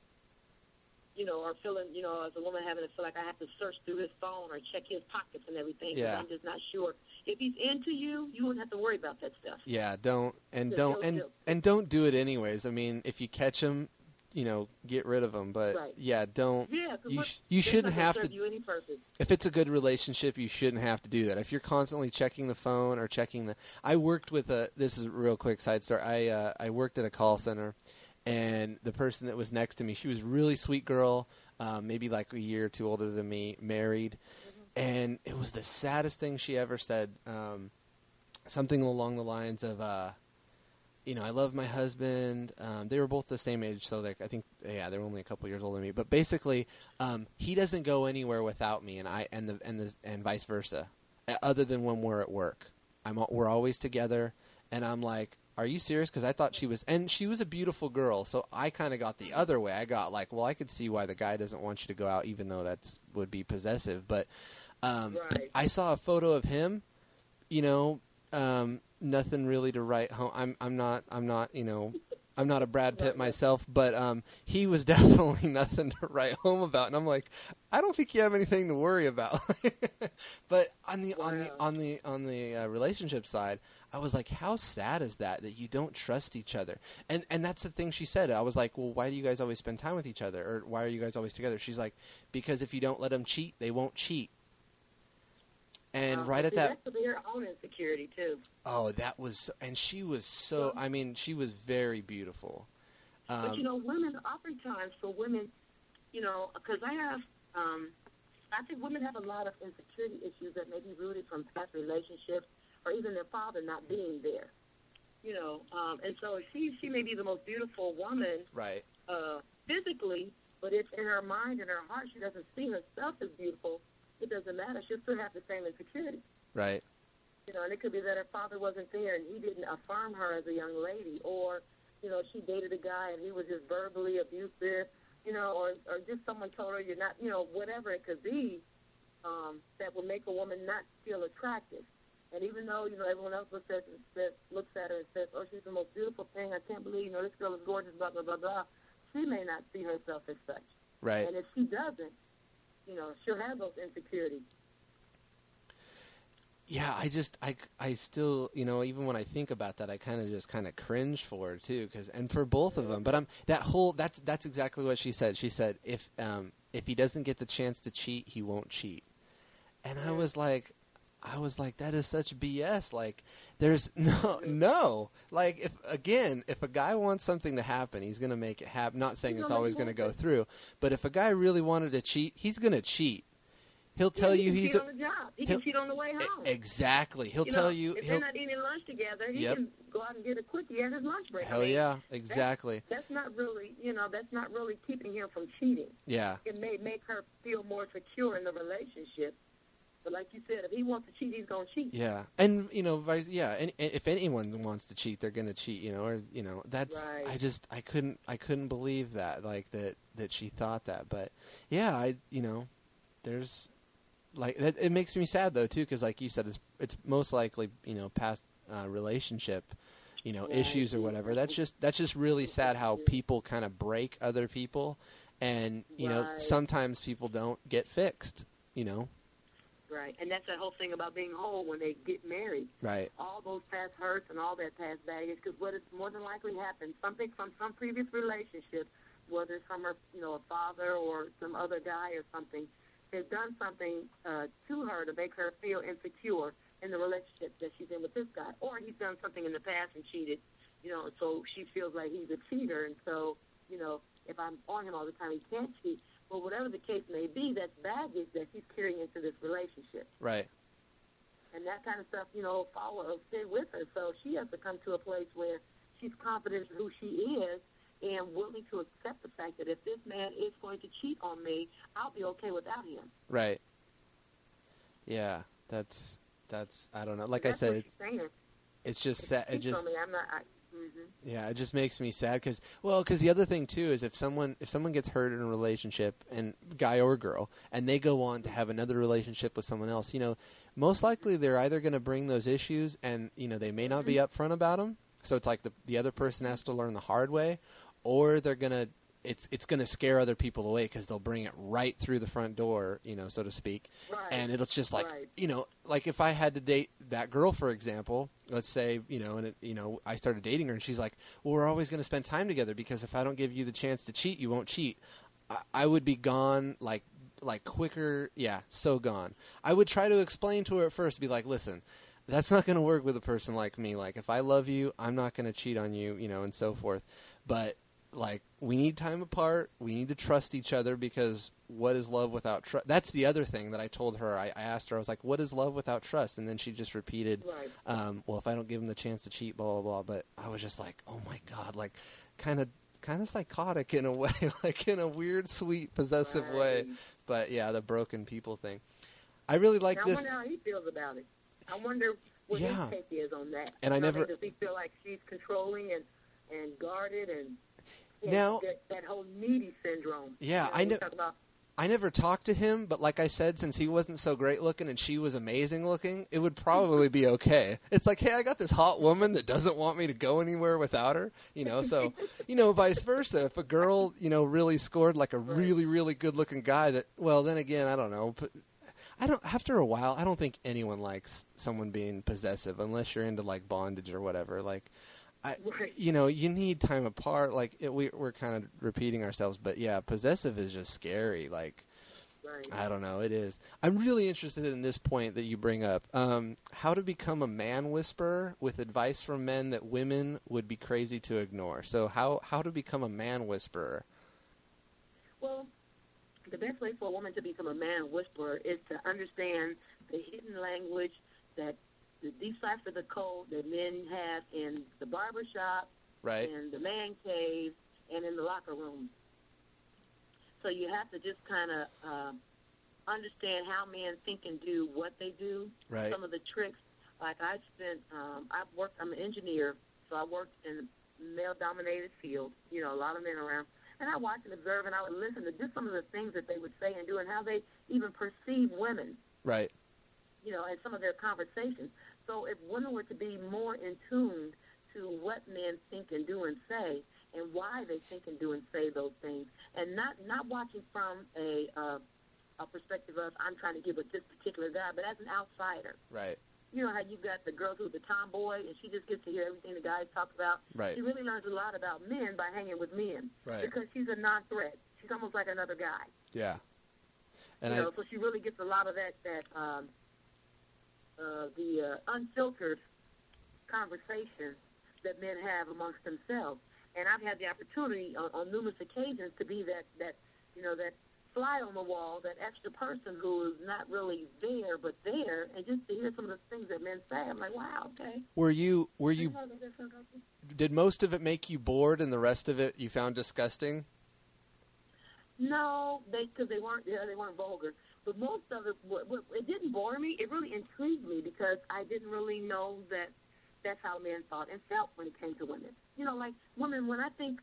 Or feeling, as a woman having to feel like I have to search through his phone or check his pockets and everything. Yeah. I'm just not sure. If he's into you, you wouldn't have to worry about that stuff. Yeah, don't do it anyways. I mean, if you catch him, get rid of them. But right. Yeah, don't. Yeah, you shouldn't have to. Serve you any purpose. If it's a good relationship, you shouldn't have to do that. If you're constantly checking the phone or I worked with this is a real quick side story. I worked at a call center, and the person that was next to me, she was a really sweet girl, maybe like a year or two older than me, married, and it was the saddest thing she ever said. Something along the lines of. I love my husband. They were both the same age, so I think they were only a couple years older than me. But basically, he doesn't go anywhere without me, and vice versa, other than when we're at work. We're always together, and I'm like, "Are you serious?" Because I thought she was a beautiful girl, so I kind of got the other way. I got like, well, I could see why the guy doesn't want you to go out, even though would be possessive. But right. I saw a photo of him, nothing really to write home. I'm not a Brad Pitt myself, but he was definitely nothing to write home about. And I'm like, I don't think you have anything to worry about. But on the relationship side, I was like, how sad is that you don't trust each other? And that's the thing she said. I was like, well, why do you guys always spend time with each other, or why are you guys always together? She's like, because if you don't let them cheat, they won't cheat. And right at that, that's their own insecurity too. Oh, and she was so. I mean, she was very beautiful. But women, oftentimes for women, because I think women have a lot of insecurity issues that may be rooted from past relationships or even their father not being there. And so she may be the most beautiful woman, right? Physically, but if in her mind and her heart she doesn't see herself as beautiful, it doesn't matter. She'll still have the same insecurity. Right. And it could be that her father wasn't there and he didn't affirm her as a young lady, or, she dated a guy and he was just verbally abusive, or just someone told her you're not, whatever it could be, that will make a woman not feel attractive. And even though, everyone else looks at her and says, oh, she's the most beautiful thing, I can't believe, this girl is gorgeous, blah, blah, blah, blah, she may not see herself as such. Right. And if she doesn't, she'll have those insecurities. Yeah, I still, even when I think about that, I kind of cringe for it too, and for both of them. But that's exactly what she said. She said if he doesn't get the chance to cheat, he won't cheat. And I was like, that is such BS. Like, there's no. Like, if a guy wants something to happen, he's gonna make it happen. Not saying it's always gonna go through, but if a guy really wanted to cheat, he's gonna cheat. He'll tell you he's on the job. He can cheat on the way home. Exactly. He'll tell you. If they're not eating lunch together, he can go out and get a quickie at his lunch break. Hell yeah, exactly. That's not really, that's not really keeping him from cheating. Yeah. It may make her feel more secure in the relationship. But like you said, if he wants to cheat, he's going to cheat. Yeah, and and if anyone wants to cheat, they're going to cheat. That's right. I couldn't believe that, like that she thought that. But yeah, there's. Like it makes me sad though too, because like you said, it's most likely past relationship, issues or whatever. That's just really sad how people kind of break other people, and sometimes people don't get fixed. Right, and that's the whole thing about being whole when they get married. Right. All those past hurts and all that past baggage, because what is more than likely happened, something from some previous relationship, whether it's from her, a father or some other guy or something. They've done something to her to make her feel insecure in the relationship that she's in with this guy. Or he's done something in the past and cheated, so she feels like he's a cheater. And so, if I'm on him all the time, he can't cheat. But whatever the case may be, that's baggage that she's carrying into this relationship. Right. And that kind of stuff, stay with her. So she has to come to a place where she's confident in who she is, and willing to accept the fact that if this man is going to cheat on me, I'll be okay without him. Right. Yeah, that's I don't know. Like I said, it's just sad. It just yeah, it just makes me sad because the other thing too is if someone gets hurt in a relationship, and guy or girl, and they go on to have another relationship with someone else, most likely they're either going to bring those issues, and they may not be upfront about them. So it's like the other person has to learn the hard way, or they're gonna it's gonna scare other people away because they'll bring it right through the front door, so to speak, and it'll just like like if I had to date that girl, for example, let's say I started dating her and she's like, well, we're always gonna spend time together because if I don't give you the chance to cheat, you won't cheat. I would be gone like quicker, so gone. I would try to explain to her at first, be like, listen. That's not going to work with a person like me. Like, if I love you, I'm not going to cheat on you, and so forth. But, like, we need time apart. We need to trust each other because what is love without trust? That's the other thing that I told her. I asked her, I was like, what is love without trust? And then she just repeated, well, if I don't give him the chance to cheat, blah, blah, blah. But I was just like, oh, my God, like, kind of psychotic in a way, like in a weird, sweet, possessive way. But, yeah, the broken people thing. I really like this. I wonder how he feels about it. I wonder what his take is on that. And does he feel like she's controlling and guarded and now that whole needy syndrome? Yeah, I never talked to him, but like I said, since he wasn't so great looking and she was amazing looking, it would probably be okay. It's like, hey, I got this hot woman that doesn't want me to go anywhere without her, so, vice versa. If a girl, really scored like a really, really good looking guy then again, I don't know. But after a while, I don't think anyone likes someone being possessive unless you're into like bondage or whatever. Like, you need time apart. Like we're kind of repeating ourselves, but yeah, possessive is just scary. Like, I don't know, it is. I'm really interested in this point that you bring up. How to become a man whisperer with advice from men that women would be crazy to ignore. So how to become a man whisperer? Well, the best way for a woman to become a man whisperer is to understand the hidden language that decipher the code that men have in the barbershop, in the man cave, and in the locker room. So you have to just kind of understand how men think and do what they do. Right. Some of the tricks, like I'm an engineer, so I worked in a male-dominated field, a lot of men around. And I watch and observe, and I would listen to just some of the things that they would say and do and how they even perceive women. Right. And some of their conversations. So if women were to be more in tune to what men think and do and say and why they think and do and say those things, and not watching from a perspective of I'm trying to get with this particular guy, but as an outsider. Right. you know how you got the girl who's the tomboy, and she just gets to hear everything the guys talk about. Right. She really learns a lot about men by hanging with men. Right. Because she's a non-threat. She's almost like another guy. Yeah. And you know, so she really gets a lot of that unfiltered conversation that men have amongst themselves. And I've had the opportunity on numerous occasions to be that fly on the wall, that extra person who is not really there but there, and just to hear some of the things that men say, I'm like, wow, okay. Were you? Did most of it make you bored, and the rest of it you found disgusting? No, because they weren't vulgar. But most of it, it didn't bore me. It really intrigued me because I didn't really know that that's how men thought and felt when it came to women. You know, like women. When I think,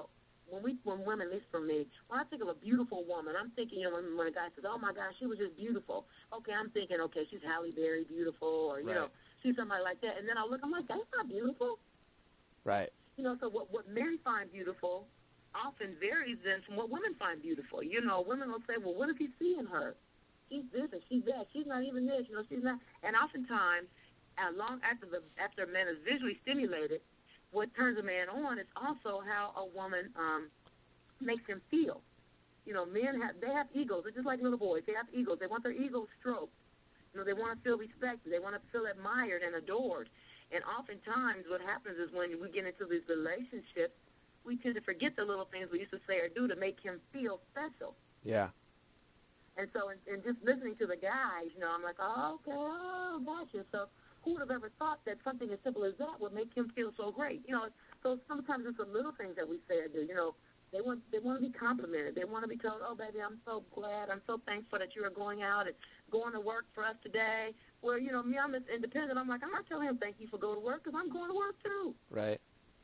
when women, at least for me, when I think of a beautiful woman, I'm thinking, when a guy says, "Oh my gosh, she was just beautiful." Okay, I'm thinking, okay, she's Halle Berry beautiful, or she's somebody like that. And then I look, I'm like, that's not beautiful. Right. So what men find beautiful often varies then from what women find beautiful. Women will say, well, what does he see in her? She's this and she's that. She's not even this. She's not. And oftentimes, long after a man is visually stimulated, what turns a man on is also how a woman makes him feel. Men have egos. They're just like little boys. They have egos. They want their egos stroked. They want to feel respected. They want to feel admired and adored. And oftentimes what happens is when we get into these relationships, we tend to forget the little things we used to say or do to make him feel special. Yeah. And so in just listening to the guys, I'm like, oh, okay, oh, gotcha. So who would have ever thought that something as simple as that would make him feel so great? So sometimes it's the little things that we say or do. They want to be complimented. They want to be told, oh, baby, I'm so glad. I'm so thankful that you are going out and going to work for us today. Where, me, I'm independent. I'm like, I'm not telling him thank you for going to work because I'm going to work too. Right.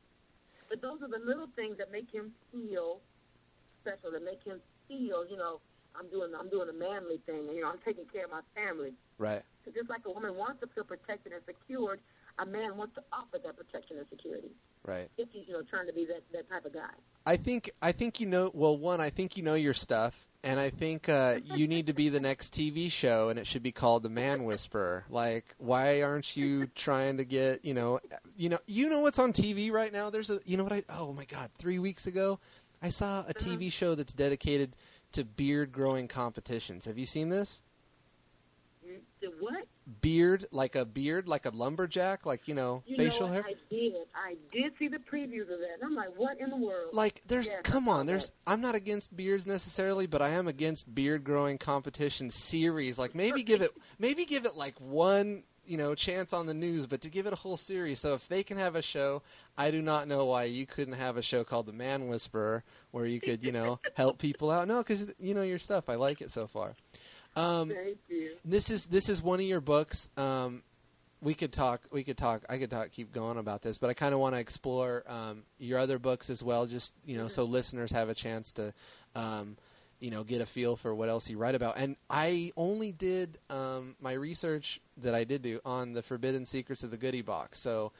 But those are the little things that make him feel special, that make him feel, I'm doing a manly thing, and, I'm taking care of my family. Right. So just like a woman wants to feel protected and secured, a man wants to offer that protection and security. Right. If he's, trying to be that type of guy. I think I think you know your stuff, and I think you need to be the next TV show, and it should be called The Man Whisperer. Like, why aren't you trying to get, you know what's on TV right now? There's oh my God, 3 weeks ago, I saw a TV show that's dedicated to beard growing competitions. Have you seen this? The what? Beard, like a lumberjack, facial hair. I did see the previews of that, and I'm like, what in the world? Like, I'm not against beards necessarily, but I am against beard growing competition series. Like, maybe give it like one, chance on the news, but to give it a whole series. So if they can have a show, I do not know why you couldn't have a show called The Man Whisperer, where you could, help people out. No, because your stuff. I like it so far. Thank you. This is one of your books. We could talk. I could keep going about this, but I kind of want to explore your other books as well. Just so listeners have a chance to, get a feel for what else you write about. And I only did my research that I did do on the Forbidden Secrets of the Goodie Box. So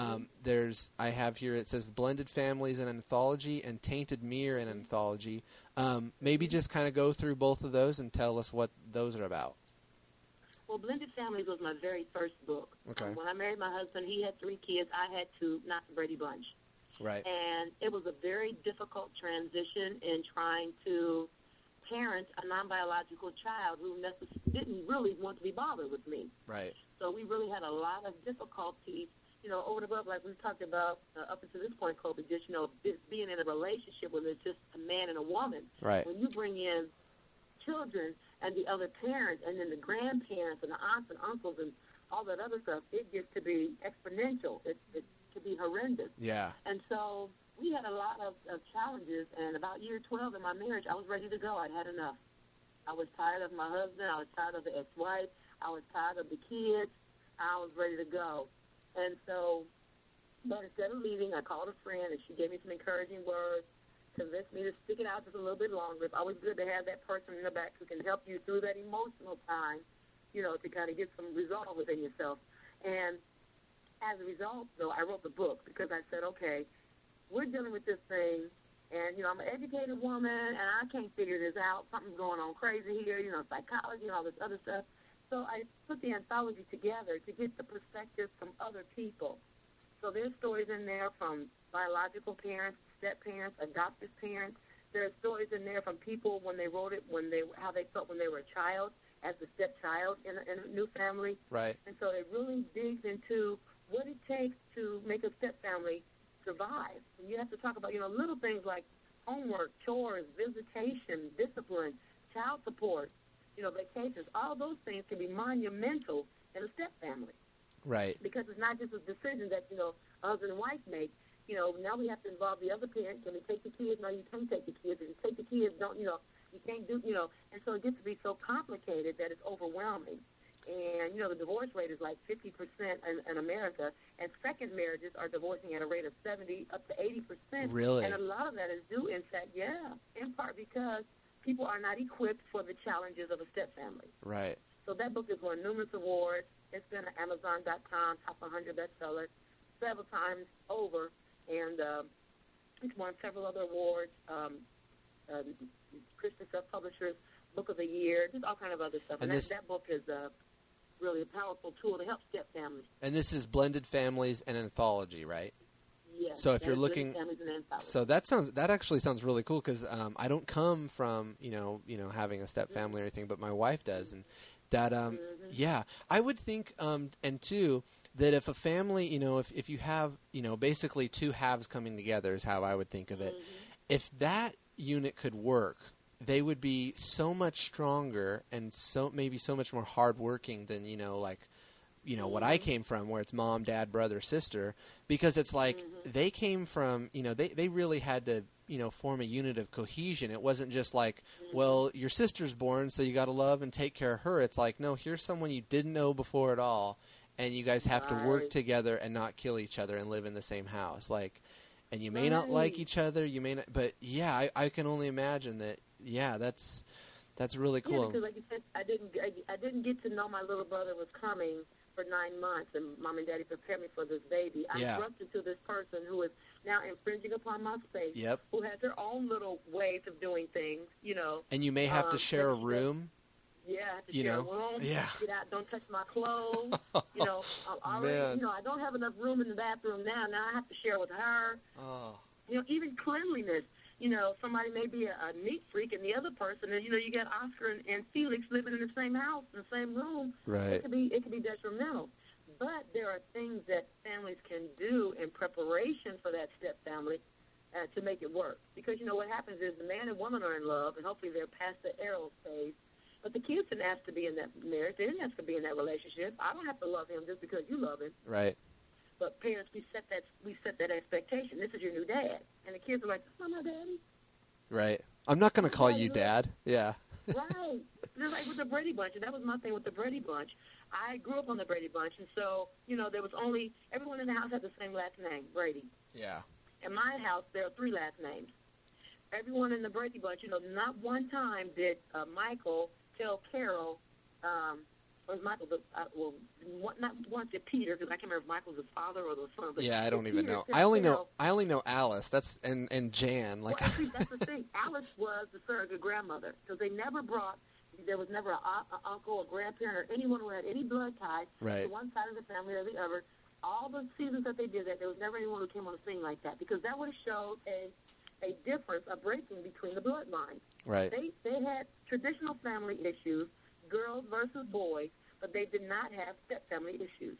I have here, it says Blended Families, an anthology, and Tainted Mirror, an anthology. Maybe just kind of go through both of those and tell us what those are about. Well, Blended Families was my very first book. Okay. When I married my husband, he had 3 kids. I had 2, not the Brady Bunch. Right. And it was a very difficult transition in trying to parent a non-biological child who didn't really want to be bothered with me. Right. So we really had a lot of difficulties, over and above, like we've talked about up until this point, Kobe, just, being in a relationship where there's just a man and a woman. Right. When you bring in children and the other parents and then the grandparents and the aunts and uncles and all that other stuff, it gets to be exponential. It can be horrendous. Yeah. And so we had a lot of challenges, and about year 12 in my marriage, I was ready to go. I'd had enough. I was tired of my husband. I was tired of the ex-wife. I was tired of the kids. I was ready to go. And so, but instead of leaving, I called a friend, and she gave me some encouraging words, convinced me to stick it out just a little bit longer. It's always good to have that person in the back who can help you through that emotional time, to kind of get some resolve within yourself. And as a result, though, I wrote the book because I said, okay, we're dealing with this thing, and, I'm an educated woman, and I can't figure this out. Something's going on crazy here, psychology and all this other stuff. So I put the anthology together to get the perspectives from other people. So there's stories in there from biological parents, step-parents, adoptive parents. There are stories in there from people when they wrote it, how they felt when they were a child, as a stepchild in a new family. Right. And so it really digs into what it takes to make a step-family survive. And you have to talk about, little things like homework, chores, visitation, discipline, child support, vacations. All those things can be monumental in a step-family. Right. Because it's not just a decision that, husband and wife make. Now we have to involve the other parent. Can we take the kids? No, you can't take the kids. If you take the kids, you can't do, and so it gets to be so complicated that it's overwhelming. And, the divorce rate is like 50% in America, and second marriages are divorcing at a rate of 70 up to 80%. Really? And a lot of that is due, in fact, in part because people are not equipped for the challenges of a step family. Right. So that book has won numerous awards. It's been an Amazon.com top 100 bestseller several times over, and it's won several other awards, Christian Self-Publishers Book of the Year, just all kind of other stuff. And that book is really a powerful tool to help step families. And this is Blended Families and Anthology, right? Yes. So if you're looking, so that actually sounds really cool because I don't come from having a step family or anything, but my wife does, and that yeah, I would think and too that if a family, if you have basically two halves coming together is how I would think of it. If that unit could work, they would be so much stronger and maybe so much more hardworking than what I came from, where it's mom, dad, brother, sister, because it's like they came from, they really had to, form a unit of cohesion. It wasn't just like, well, your sister's born, so you got to love and take care of her. It's like, no, here's someone you didn't know before at all, and you guys have to work together and not kill each other and live in the same house. Like, and you may not like each other, you may not, but yeah, I can only imagine that. Yeah, that's really cool. Yeah, because like you said, I didn't get to know my little brother was coming for 9 months, and mom and daddy prepared me for this baby. I jumped into this person who is now infringing upon my space, who has their own little ways of doing things, And you may have to share a room. Yeah, I have to share a room. Yeah. Get out, don't touch my clothes. I'm already, I don't have enough room in the bathroom now. Now I have to share with her. Oh. Even cleanliness. Somebody may be a neat freak, and the other person, and you got Oscar and Felix living in the same house, in the same room. Right. It could be detrimental. But there are things that families can do in preparation for that step family to make it work. Because what happens is the man and woman are in love, and hopefully they're past the eros phase. But the kids didn't ask to be in that marriage. They didn't ask to be in that relationship. I don't have to love him just because you love him. Right. But parents, we set that expectation. This is your new dad, and the kids are like, "That's not my daddy." Right. I'm not going to call you dad. Yeah. Right. Just like with the Brady Bunch, and that was my thing with the Brady Bunch. I grew up on the Brady Bunch, and so there was only everyone in the house had the same last name, Brady. Yeah. In my house, there are 3 last names. Everyone in the Brady Bunch, not one time did Michael tell Carol. Or Michael, not once did Peter, because I can't remember if Michael's his father or the son. But yeah, I don't even know. I only know Alice. That's and Jan. Like, well, actually, that's the thing. Alice was the surrogate grandmother, because they never brought. There was never an uncle or grandparent or anyone who had any blood ties to one side of the family or the other. All the seasons that they did that, there was never anyone who came on the scene like that, because that would have showed a difference, a breaking between the bloodlines. Right. They had traditional family issues, girls versus boys, but they did not have step-family issues.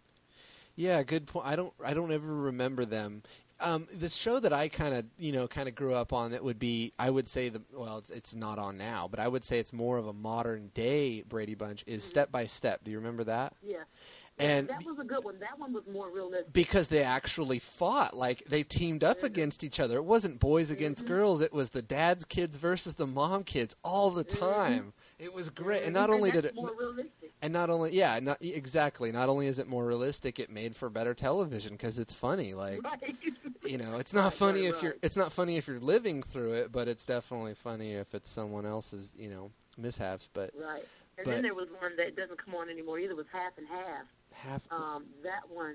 Yeah, good point. I don't ever remember them. The show that I kind of grew up on, that would be, I would say it's not on now, but I would say it's more of a modern day Brady Bunch, is Step by Step. Do you remember that? Yeah. And that was a good one. That one was more realistic. Because they actually fought. Like, they teamed up against each other. It wasn't boys against girls. It was the dad's kids versus the mom kids all the time. It was great. And not only did it... more realistic. And not only... exactly. Not only is it more realistic, it made for better television because it's funny. Like, it's not funny if you're... It's not funny if you're living through it, but it's definitely funny if it's someone else's, mishaps. But... Right. And then there was one that doesn't come on anymore either. It was Half and Half. That one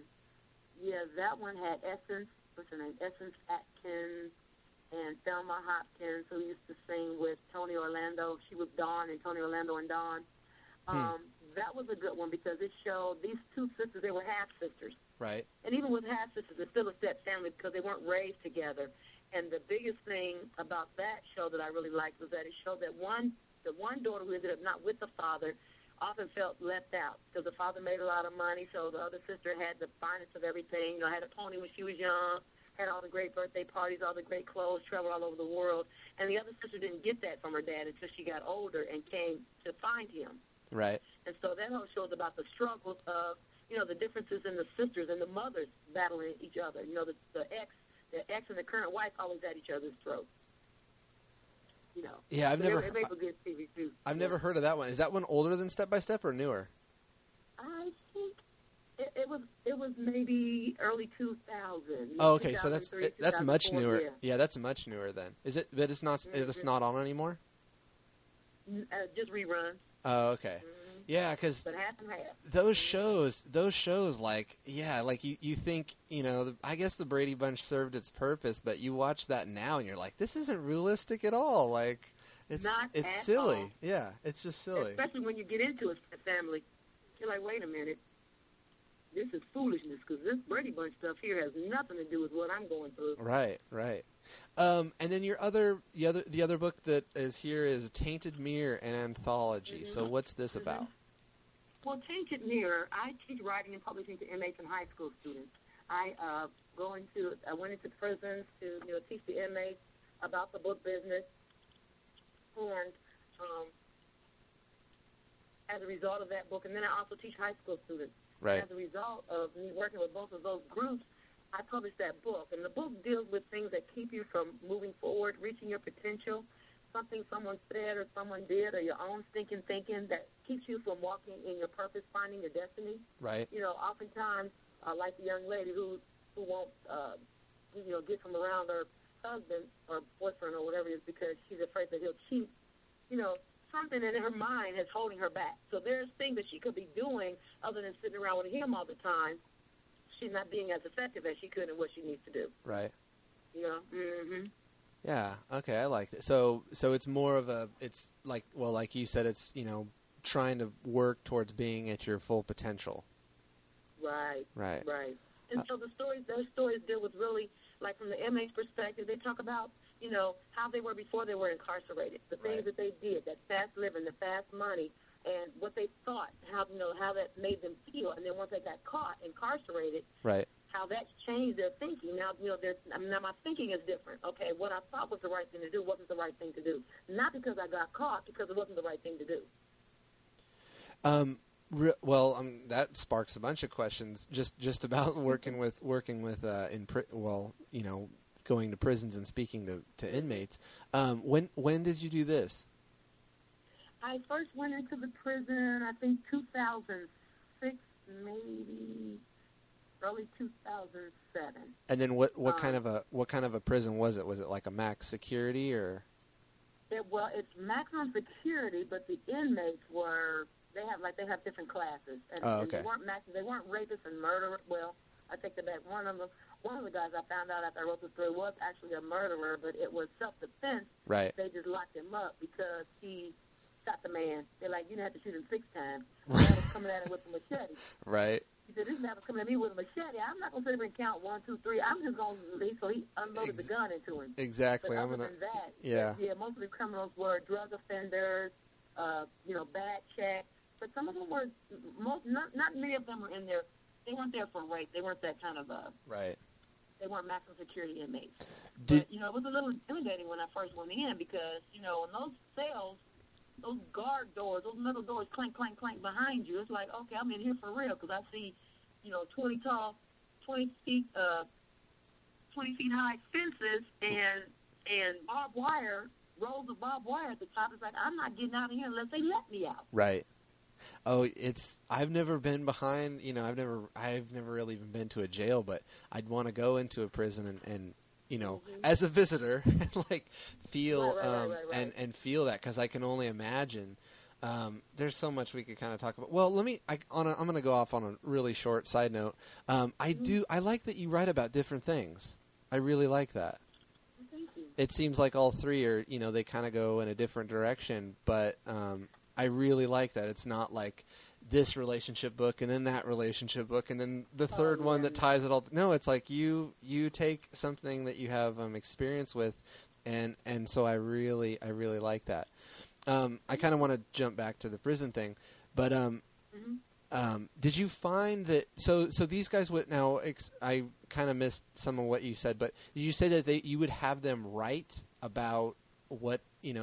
had Essence, what's her name? Essence Atkins and Thelma Hopkins, who used to sing with Tony Orlando. She was Dawn and Tony Orlando and Dawn. That was a good one because it showed these two sisters, they were half-sisters. Right. And even with half-sisters, it's still a step family because they weren't raised together. And the biggest thing about that show that I really liked was that it showed that the one daughter who ended up not with the father often felt left out because the father made a lot of money, so the other sister had the finest of everything, had a pony when she was young, had all the great birthday parties, all the great clothes, traveled all over the world. And the other sister didn't get that from her dad until she got older and came to find him. Right. And so that whole show is about the struggles of, the differences in the sisters and the mothers battling each other. The ex and the current wife always at each other's throats. Yeah, I've never. They make a good TV too. I've never heard of that one. Is that one older than Step by Step or newer? I think it was maybe early 2000. Oh, okay, so that's much newer. Yeah. That's much newer then. Is it? But it's not. Mm-hmm. It's not on anymore. Just reruns. Oh, okay. Mm-hmm. Yeah, because but half and half. Those shows, like you think, I guess the Brady Bunch served its purpose, but you watch that now and you're like, this isn't realistic at all. Like, it's silly. All. Yeah, it's just silly. Especially when you get into a family, you're like, wait a minute, this is foolishness because this Brady Bunch stuff here has nothing to do with what I'm going through. Right. And then the other book that is here is Tainted Mirror, an anthology. Mm-hmm. So what's this about? Well, Tainted Mirror, I teach writing and publishing to inmates and high school students. I went into prisons to teach the inmates about the book business, and as a result of that book, and then I also teach high school students. Right. As a result of me working with both of those groups, I published that book, and the book deals with things that keep you from moving forward, reaching your potential, something someone said or someone did, or your own thinking that keeps you from walking in your purpose, finding your destiny. Right. Oftentimes, like the young lady who won't, get from around her husband or boyfriend or whatever it is because she's afraid that he'll cheat. Something in her mind is holding her back. So there's things that she could be doing other than sitting around with him all the time. She's not being as effective as she could in what she needs to do. Right. Mm-hmm. Yeah. Okay. I like it. So it's more of it's like you said, it's trying to work towards being at your full potential. Right. Right. And so those stories deal with really, like from the inmate's perspective, they talk about how they were before they were incarcerated, the things that they did, that fast living, the fast money, and what they thought, how that made them feel, and then once they got caught, incarcerated, right, how that changed their thinking. Now, now my thinking is different. Okay, what I thought was the right thing to do wasn't the right thing to do. Not because I got caught, because it wasn't the right thing to do. That sparks a bunch of questions just about working with going to prisons and speaking to inmates. When did you do this? I first went into the prison, I think 2006, maybe early 2007. And then what kind of a prison was it? Was it like a max security or? It's maximum security, but the inmates they have different classes. And, and they weren't rapists and murderers. Well, I take that back. One of the guys I found out after I wrote the story was actually a murderer, but it was self-defense. Right. They just locked him up because he shot the man. They're like, you didn't have to shoot him 6 times. Right. The man was coming at him with a machete. Right. He said, this man was coming at me with a machete. I'm not going to sit there and count 1, 2, 3. I'm just going to leave. So he unloaded the gun into him. Exactly. But other than that, most of the criminals were drug offenders, bad checks. But some of them were, not many of them were in there. They weren't there for rape. They weren't that kind of right. They weren't maximum security inmates. But, it was a little intimidating when I first went in because, in those cells, those guard doors, those metal doors clank, clank, clank behind you. It's like, okay, I'm in here for real because I see, 20 feet high fences and barbed wire, rolls of barbed wire at the top. It's like, I'm not getting out of here unless they let me out. Right. Oh, I've never been behind, I've never really even been to a jail, but I'd want to go into a prison and as a visitor, feel right. and feel that because I can only imagine. There's so much we could kind of talk about. Well, I'm going to go off on a really short side note. I like that you write about different things. I really like that. Thank you. It seems like all three are, they kind of go in a different direction, but I really like that. It's not like this relationship book and then that relationship book and then the third one that ties it all. No, it's like you take something that you have experience with, and so I really like that. I kind of want to jump back to the prison thing, but did you find that so these guys would now? I kind of missed some of what you said, but did you say that you would have them write about what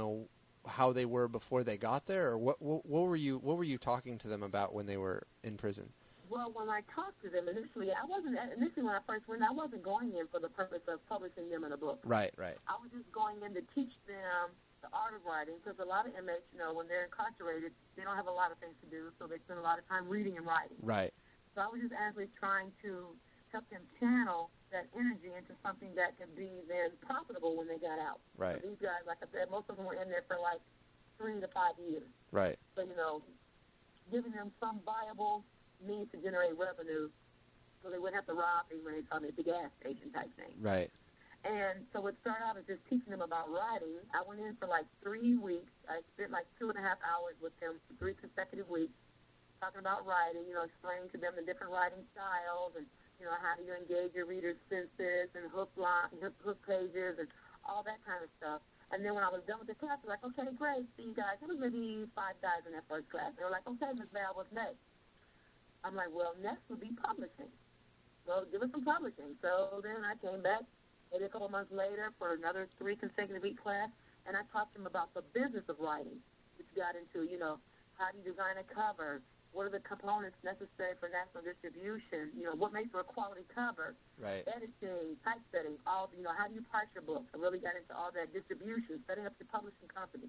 how they were before they got there, or what were you talking to them about when they were in prison? Well, when I talked to them initially, when I first went, I wasn't going in for the purpose of publishing them in a book. Right. I was just going in to teach them the art of writing, because a lot of inmates, when they're incarcerated, they don't have a lot of things to do, so they spend a lot of time reading and writing. Right. So I was just actually trying to help them channel that energy into something that could be then profitable when they got out. Right. So these guys, like I said, most of them were in there for like 3 to 5 years. Right. So, giving them some viable means to generate revenue so they wouldn't have to rob me when they come at the gas station type thing. Right. And so it started out as just teaching them about writing. I went in for like 3 weeks. I spent like 2.5 hours with them for 3 consecutive weeks talking about writing, explaining to them the different writing styles and, how do you engage your reader's senses and hook pages and all that kind of stuff. And then when I was done with the class, I was like, okay, great, see you guys. There was maybe 5 guys in that first class. They were like, okay, Ms. Val, what's next? I'm like, well, next would be publishing. So give us some publishing. So then I came back maybe a couple months later for another 3 consecutive week class, and I taught them about the business of writing, which got into, how do you design a cover? What are the components necessary for national distribution? What makes for a quality cover? Right. Editing, typesetting, all, how do you price your book? I really got into all that distribution, setting up your publishing company.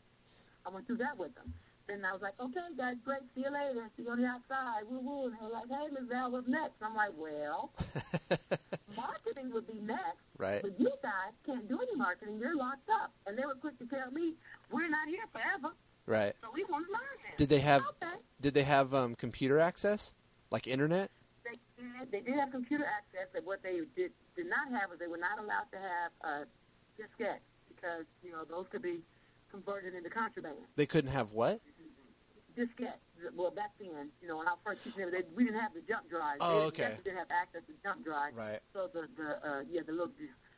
I went through that with them. Then I was like, okay, guys, great, see you later. See you on the outside. Woo-woo. And they were like, hey, Ms. Val, what's next? I'm like, well, marketing would be next. Right. But you guys can't do any marketing. You're locked up. And they were quick to tell me, we're not here forever. Right. So we want to learn this. Did they have computer access, like internet? They did have computer access, but what they did not have was they were not allowed to have diskettes because, those could be converted into contraband. They couldn't have what? Diskettes. Well, back then, when I first teaching them, we didn't have the jump drive. Okay. They didn't have access to jump drive. Right. So the little.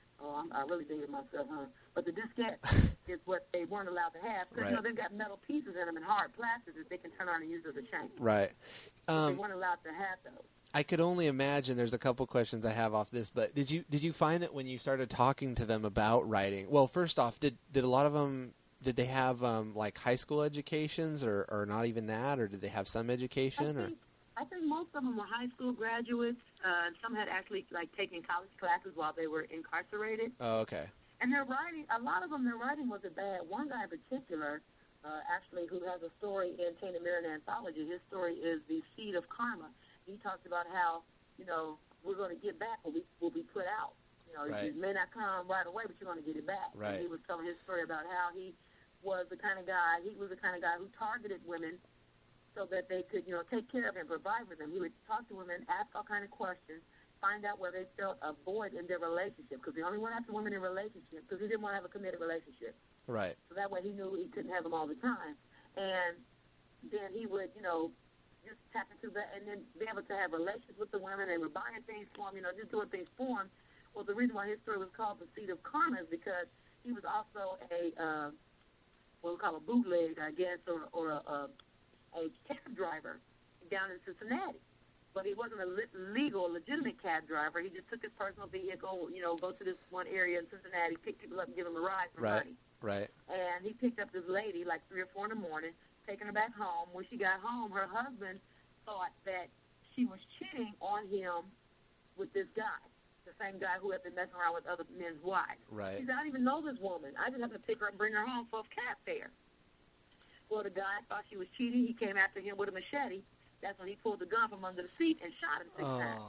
I really dated myself, huh? But the diskette is what they weren't allowed to have because right. They've got metal pieces in them and hard plastic that they can turn on and use as a chain. Right. They weren't allowed to have those. I could only imagine. There's a couple questions I have off this, but did you find that when you started talking to them about writing? Well, first off, did a lot of them did they have like high school educations or not even that, or did they have some education? I think most of them were high school graduates. Some had actually taken college classes while they were incarcerated. Oh, okay. And their writing, a lot of them, their writing wasn't bad. One guy in particular, actually, who has a story in Tainted Mirror Anthology, his story is The Seed of Karma. He talks about how, we're going to get back what we'll be put out. Right. It may not come right away, but you're going to get it back. Right. And he was telling his story about how he was the kind of guy who targeted women so that they could, take care of him, provide for them. He would talk to women, ask all kind of questions, find out where they felt a void in their relationship, because he only went after women in relationships because he didn't want to have a committed relationship. Right. So that way he knew he couldn't have them all the time. And then he would, just tap into that and then be able to have relations with the women. They were buying things for him, just doing things for him. Well, the reason why his story was called The Seed of Karma is because he was also what we call a bootleg, I guess, or a cab driver down in Cincinnati. But he wasn't a legitimate cab driver. He just took his personal vehicle, go to this one area in Cincinnati, pick people up and give them a ride for money. Right. And he picked up this lady like 3 or 4 in the morning, taking her back home. When she got home, her husband thought that she was cheating on him with this guy, the same guy who had been messing around with other men's wives. Right. He said, I don't even know this woman. I just have to pick her up and bring her home for a cab fare. Well, the guy thought she was cheating. He came after him with a machete. That's when he pulled the gun from under the seat and shot him 6 times.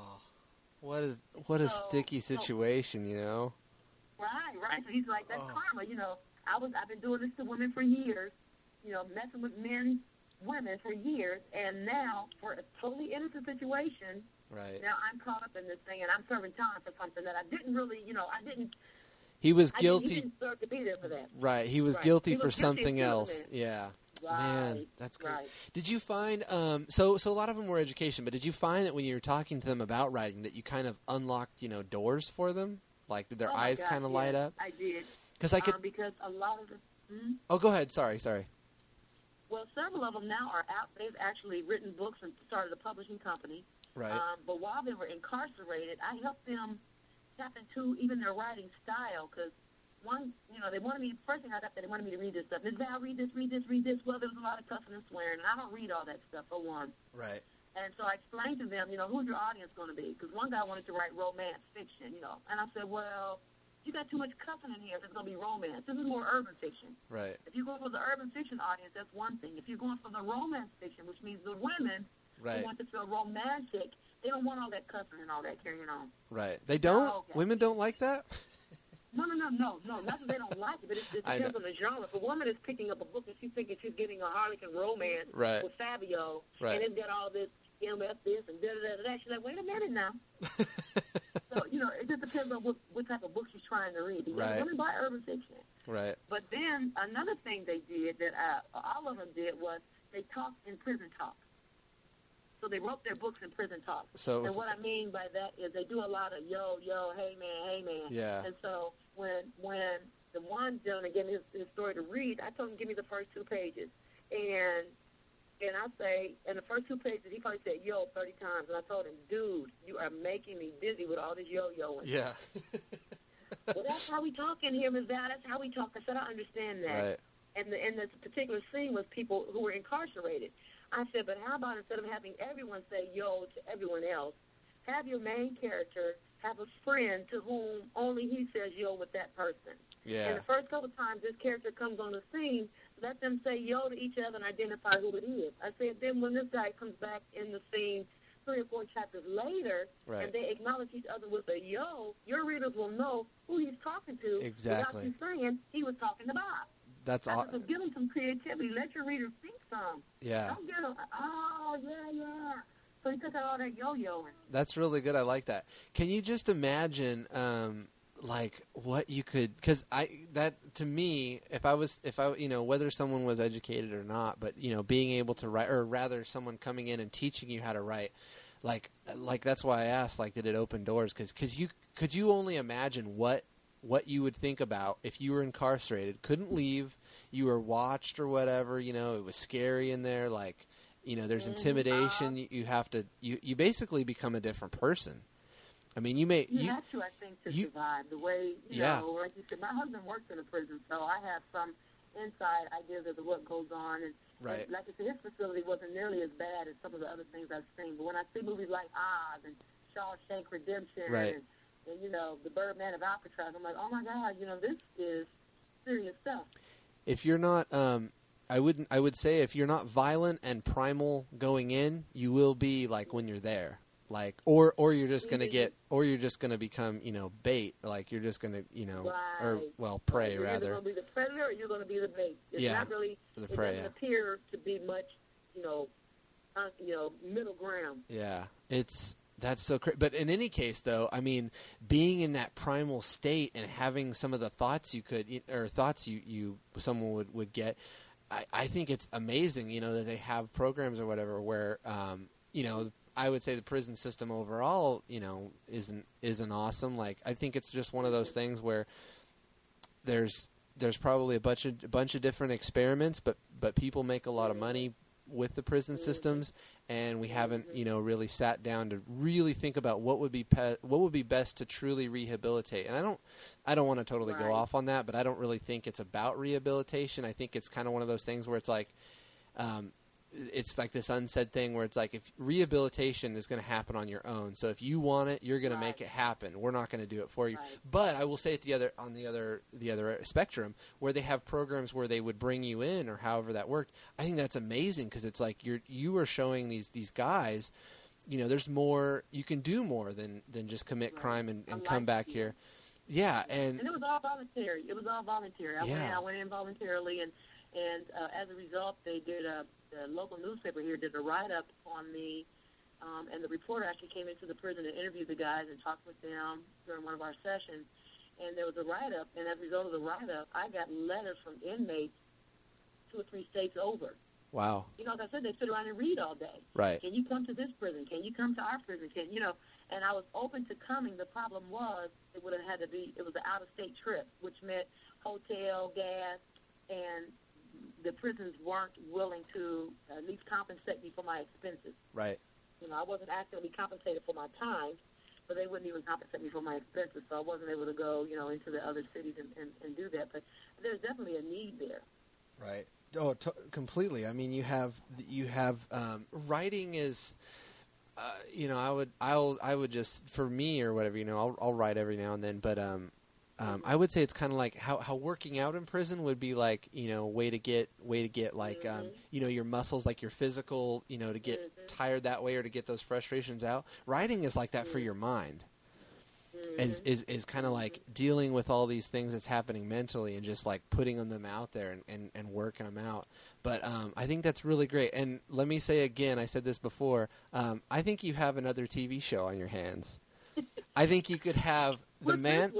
What a sticky situation, Right. So he's like, that's karma. I've been doing this to women for years, messing with women for years, and now for a totally innocent situation, right. Now I'm caught up in this thing, and I'm serving time for something that I didn't really, He was guilty. He didn't deserve to be there for that. Right. He was guilty for something else. Yeah. Man, that's great. Right. Did you find so a lot of them were education, but did you find that when you were talking to them about writing that you kind of unlocked, doors for them? Like did their eyes kind of light up? I did. Because I could because a lot of the Oh, go ahead. Sorry. Well, several of them now are out. They've actually written books and started a publishing company. Right. But while they were incarcerated, I helped them tap into even their writing style because one, they wanted me, first thing I got there, they wanted me to read this stuff. Ms. Val, read this. Well, there was a lot of cussing and swearing, and I don't read all that stuff, for one. Right. And so I explained to them, who's your audience going to be? Because one guy wanted to write romance fiction, And I said, well, you got too much cussing in here if it's going to be romance. This is more urban fiction. Right. If you go for the urban fiction audience, that's one thing. If you're going for the romance fiction, which means the women who want to feel romantic, they don't want all that cussing and all that carrying on. Right. They don't? Oh, okay. Women don't like that? No. Not that they don't like it, but it depends on the genre. If a woman is picking up a book and she's thinking she's getting a Harlequin romance with Fabio, and it's got all this MF this and da-da-da-da, she's like, wait a minute now. So, it just depends on what type of book she's trying to read. Because women buy urban fiction. Right. But then another thing they did that all of them did was they talked in prison talk. So they wrote their books in prison talk. And what I mean by that is they do a lot of yo, hey man. Yeah. And so when the one gentleman gave me his story to read, I told him, give me the first 2 pages. And I say, in the first 2 pages, he probably said yo 30 times. And I told him, dude, you are making me dizzy with all this yo-yoing. Yeah. Well, that's how we talk in here, Ms. Val. That's how we talk. I said, I understand that. Right. And this particular scene was people who were incarcerated. I said, but how about instead of having everyone say yo to everyone else, have your main character have a friend to whom only he says yo with that person. Yeah. And the first couple of times this character comes on the scene, let them say yo to each other and identify who it is. I said, then when this guy comes back in the scene 3 or 4 chapters later, and they acknowledge each other with a yo, your readers will know who he's talking to without you saying he was talking to Bob. That's awesome. So give them some creativity. Let your readers think some. Yeah. Don't get them, oh, yeah. So he took out all that yo-yoing. That's really good. I like that. Can you just imagine, what you could? Because to me, if I whether someone was educated or not, but being able to write, or rather, someone coming in and teaching you how to write, like that's why I asked, did it open doors? Because could you only imagine what you would think about if you were incarcerated, couldn't leave, you were watched or whatever, it was scary in there, there's intimidation, you have to, you basically become a different person. I mean, you have to, I think, to survive. The way, like you said, my husband works in a prison, so I have some inside ideas of what goes on. And like I said, his facility wasn't nearly as bad as some of the other things I've seen. But when I see movies like Oz and Shawshank Redemption and the Birdman of Alcatraz, I'm like, oh my God, this is serious stuff. If you're not, I would say if you're not violent and primal going in, you will be when you're there, or you're just gonna become, bait, you're just gonna, prey you're rather. You're gonna be the predator, or you're gonna be the bait. It's not really. The prey. It doesn't appear to be much, middle ground. Yeah, that's so crazy. But in any case, though, I mean, being in that primal state and having some of the thoughts someone would get, I think it's amazing, that they have programs or whatever where, I would say the prison system overall, isn't awesome. I think it's just one of those things where there's probably a bunch of different experiments, but people make a lot of money with the prison systems, and we haven't really sat down to really think about what would be best to truly rehabilitate. And I don't want to totally go off on that, but I don't really think it's about rehabilitation. I think it's kind of one of those things where it's it's like this unsaid thing where it's if rehabilitation is going to happen on your own. So if you want it, you're going to make it happen. We're not going to do it for you. But I will say it on the other spectrum where they have programs where they would bring you in or however that worked. I think that's amazing because it's you are showing these guys, there's more, you can do more than just commit crime and come back here. Yeah, and it was all voluntary. I went in voluntarily, and as a result, they did the local newspaper here did a write-up on me, and the reporter actually came into the prison and interviewed the guys and talked with them during one of our sessions. And there was a write-up, and as a result of the write-up, I got letters from inmates 2 or 3 states over. Wow. You know, as I said, they sit around and read all day. Right. Can you come to this prison? Can you come to our prison? And I was open to coming. The problem was it would have had to be, it was an out-of-state trip, which meant hotel, gas, and the prisons weren't willing to at least compensate me for my expenses. Right. You know, I wasn't asking to be compensated for my time, but they wouldn't even compensate me for my expenses, so I wasn't able to go, into the other cities and do that. But there's definitely a need there. Right. Oh, completely. I mean, you have writing is, I would just, for me or whatever, I'll write every now and then, but I would say it's kind of like how working out in prison would be like, way to get like, your muscles, like your physical, to get tired that way or to get those frustrations out. Writing is like that for your mind. Is kind of like dealing with all these things that's happening mentally and just like putting them out there and working them out. But I think that's really great. And let me say again, I said this before, I think you have another TV show on your hands. I think you could have the man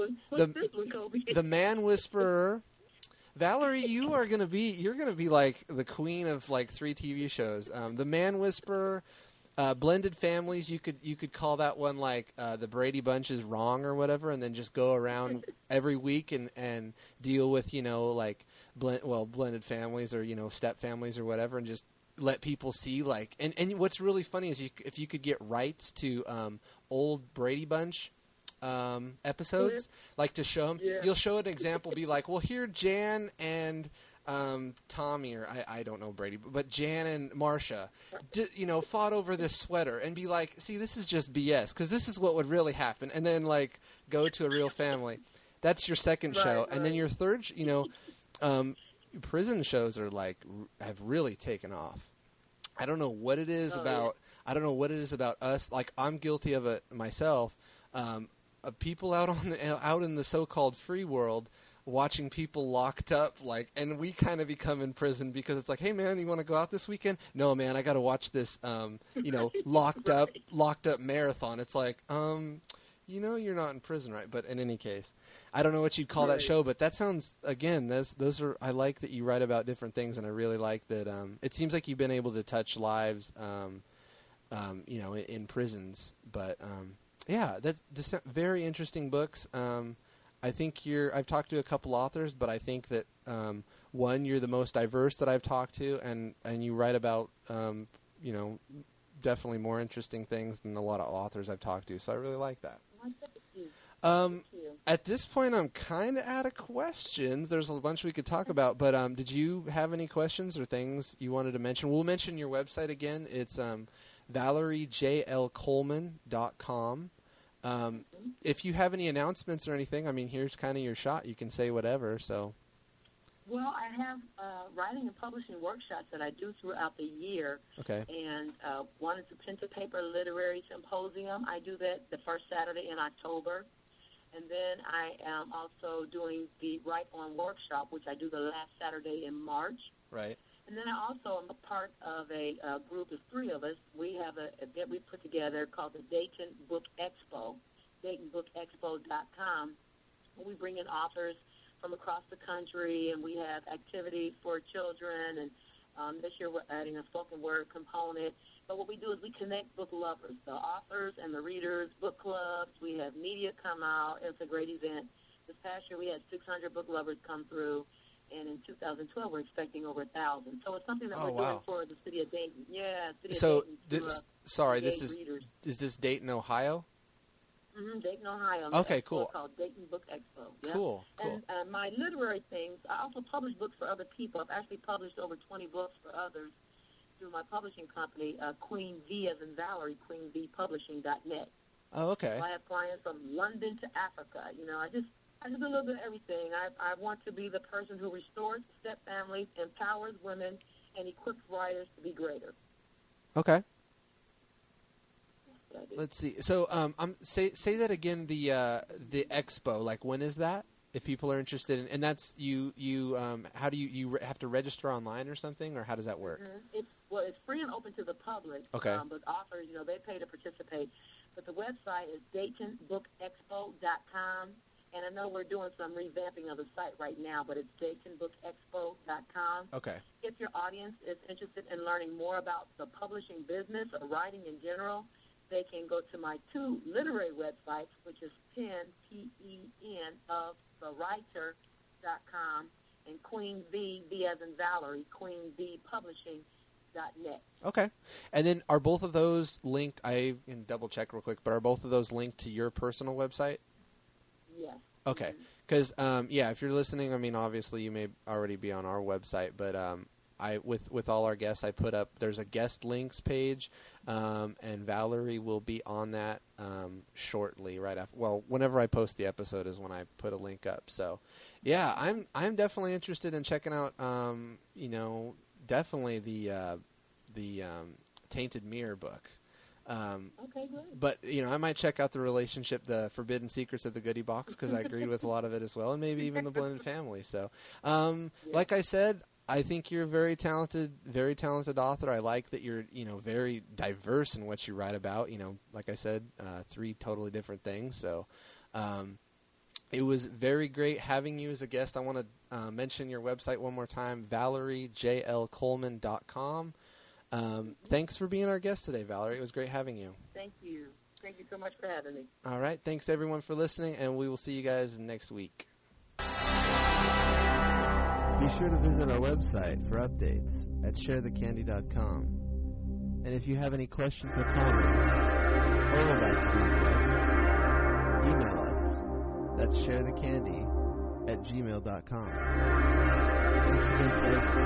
whisperer. Valerie, you're gonna be like the queen of like 3 TV shows. The Man Whisperer. Blended families, you could call that one like the Brady Bunch is wrong or whatever, and then just go around every week and deal with like blended families or step families or whatever, and just let people see like and what's really funny is if you could get rights to old Brady Bunch episodes, like to show them, you'll show an example, be like, well, here Jan and Tommy, or I don't know Brady, but Jan and Marcia, fought over this sweater, and be like, see, this is just BS, because this is what would really happen, and then like go to a real family. That's your second show, and then your third, prison shows are like have really taken off. I don't know what it is about. I don't know what it is about us. Like I'm guilty of it myself. People out in the so-called free world, watching people locked up, like, and we kind of become in prison because it's like, hey man, you want to go out this weekend? No man, I got to watch this, locked up marathon. It's like, you're not in prison, right? But in any case, I don't know what you'd call that show, but that sounds, again, those are, I like that you write about different things, and I really like that, it seems like you've been able to touch lives, in prisons, but, yeah, that's very interesting books. I think I've talked to a couple authors, but I think that, one, you're the most diverse that I've talked to, and you write about, definitely more interesting things than a lot of authors I've talked to, so I really like that. At this point, I'm kind of out of questions. There's a bunch we could talk about, but did you have any questions or things you wanted to mention? We'll mention your website again. It's ValerieJLColeman.com. If you have any announcements or anything, I mean, here's kind of your shot. You can say whatever. So. Well, I have writing and publishing workshops that I do throughout the year. Okay. And one is the Pen to Paper Literary Symposium. I do that the first Saturday in October. And then I am also doing the Write On Workshop, which I do the last Saturday in March. Right. And then I also am a part of a group of 3 of us. We have an event we put together called the Dayton Book Expo, DaytonBookExpo.com, where we bring in authors from across the country, and we have activities for children, and this year we're adding a spoken word component. But what we do is we connect book lovers, the authors and the readers, book clubs. We have media come out. It's a great event. This past year we had 600 book lovers come through, and in 2012 we're expecting over 1,000. So it's something that we're doing for the city of Dayton. Yeah, city of Dayton. Is this Dayton, Ohio? Mm-hmm, Dayton, Ohio. Okay, cool. It's called Dayton Book Expo. Yeah? Cool. And my literary things, I also publish books for other people. I've actually published over 20 books for others through my publishing company, Queen V as in Valerie, QueenVPublishing.net. Oh, okay. So I have clients from London to Africa. I just do a little bit of everything. I want to be the person who restores step families, empowers women, and equips writers to be greater. Okay. Let's see. So, say that again. The expo. Like, when is that? If people are interested in, and that's you. How do you have to register online or something, or how does that work? Mm-hmm. It's free and open to the public. Okay. But authors, they pay to participate. But the website is DaytonBookExpo.com, And I know we're doing some revamping of the site right now, but it's DaytonBookExpo.com. Okay. If your audience is interested in learning more about the publishing business or writing in general, they can go to my 2 literary websites, which is PEN, P-E-N, of thewriter.com, and Queen V as in Valerie, QueenVPublishing.net. Okay. And then are both of those linked? I can double check real quick, but are both of those linked to your personal website? Yes. Okay. Because, if you're listening, I mean, obviously you may already be on our website, but with all our guests, I put up, there's a guest links page, and Valerie will be on that shortly, right after. Well, whenever I post the episode is when I put a link up. So, yeah, I'm definitely interested in checking out, definitely the Tainted Mirror book. Okay, good. But, I might check out the relationship, the Forbidden Secrets of the Goodie Box, because I agreed with a lot of it as well, and maybe even the Blended Family. So, like I said, I think you're a very talented author. I like that you're, very diverse in what you write about. Like I said, 3 totally different things. So, it was very great having you as a guest. I want to mention your website one more time, ValerieJLColeman.com. Thanks for being our guest today, Valerie. It was great having you. Thank you. Thank you so much for having me. All right. Thanks, everyone, for listening, and we will see you guys next week. Be sure to visit our website for updates at sharethecandy.com. And if you have any questions or comments, or would like to be a guest, email us. That's sharethecandy@gmail.com. Thanks again for listening.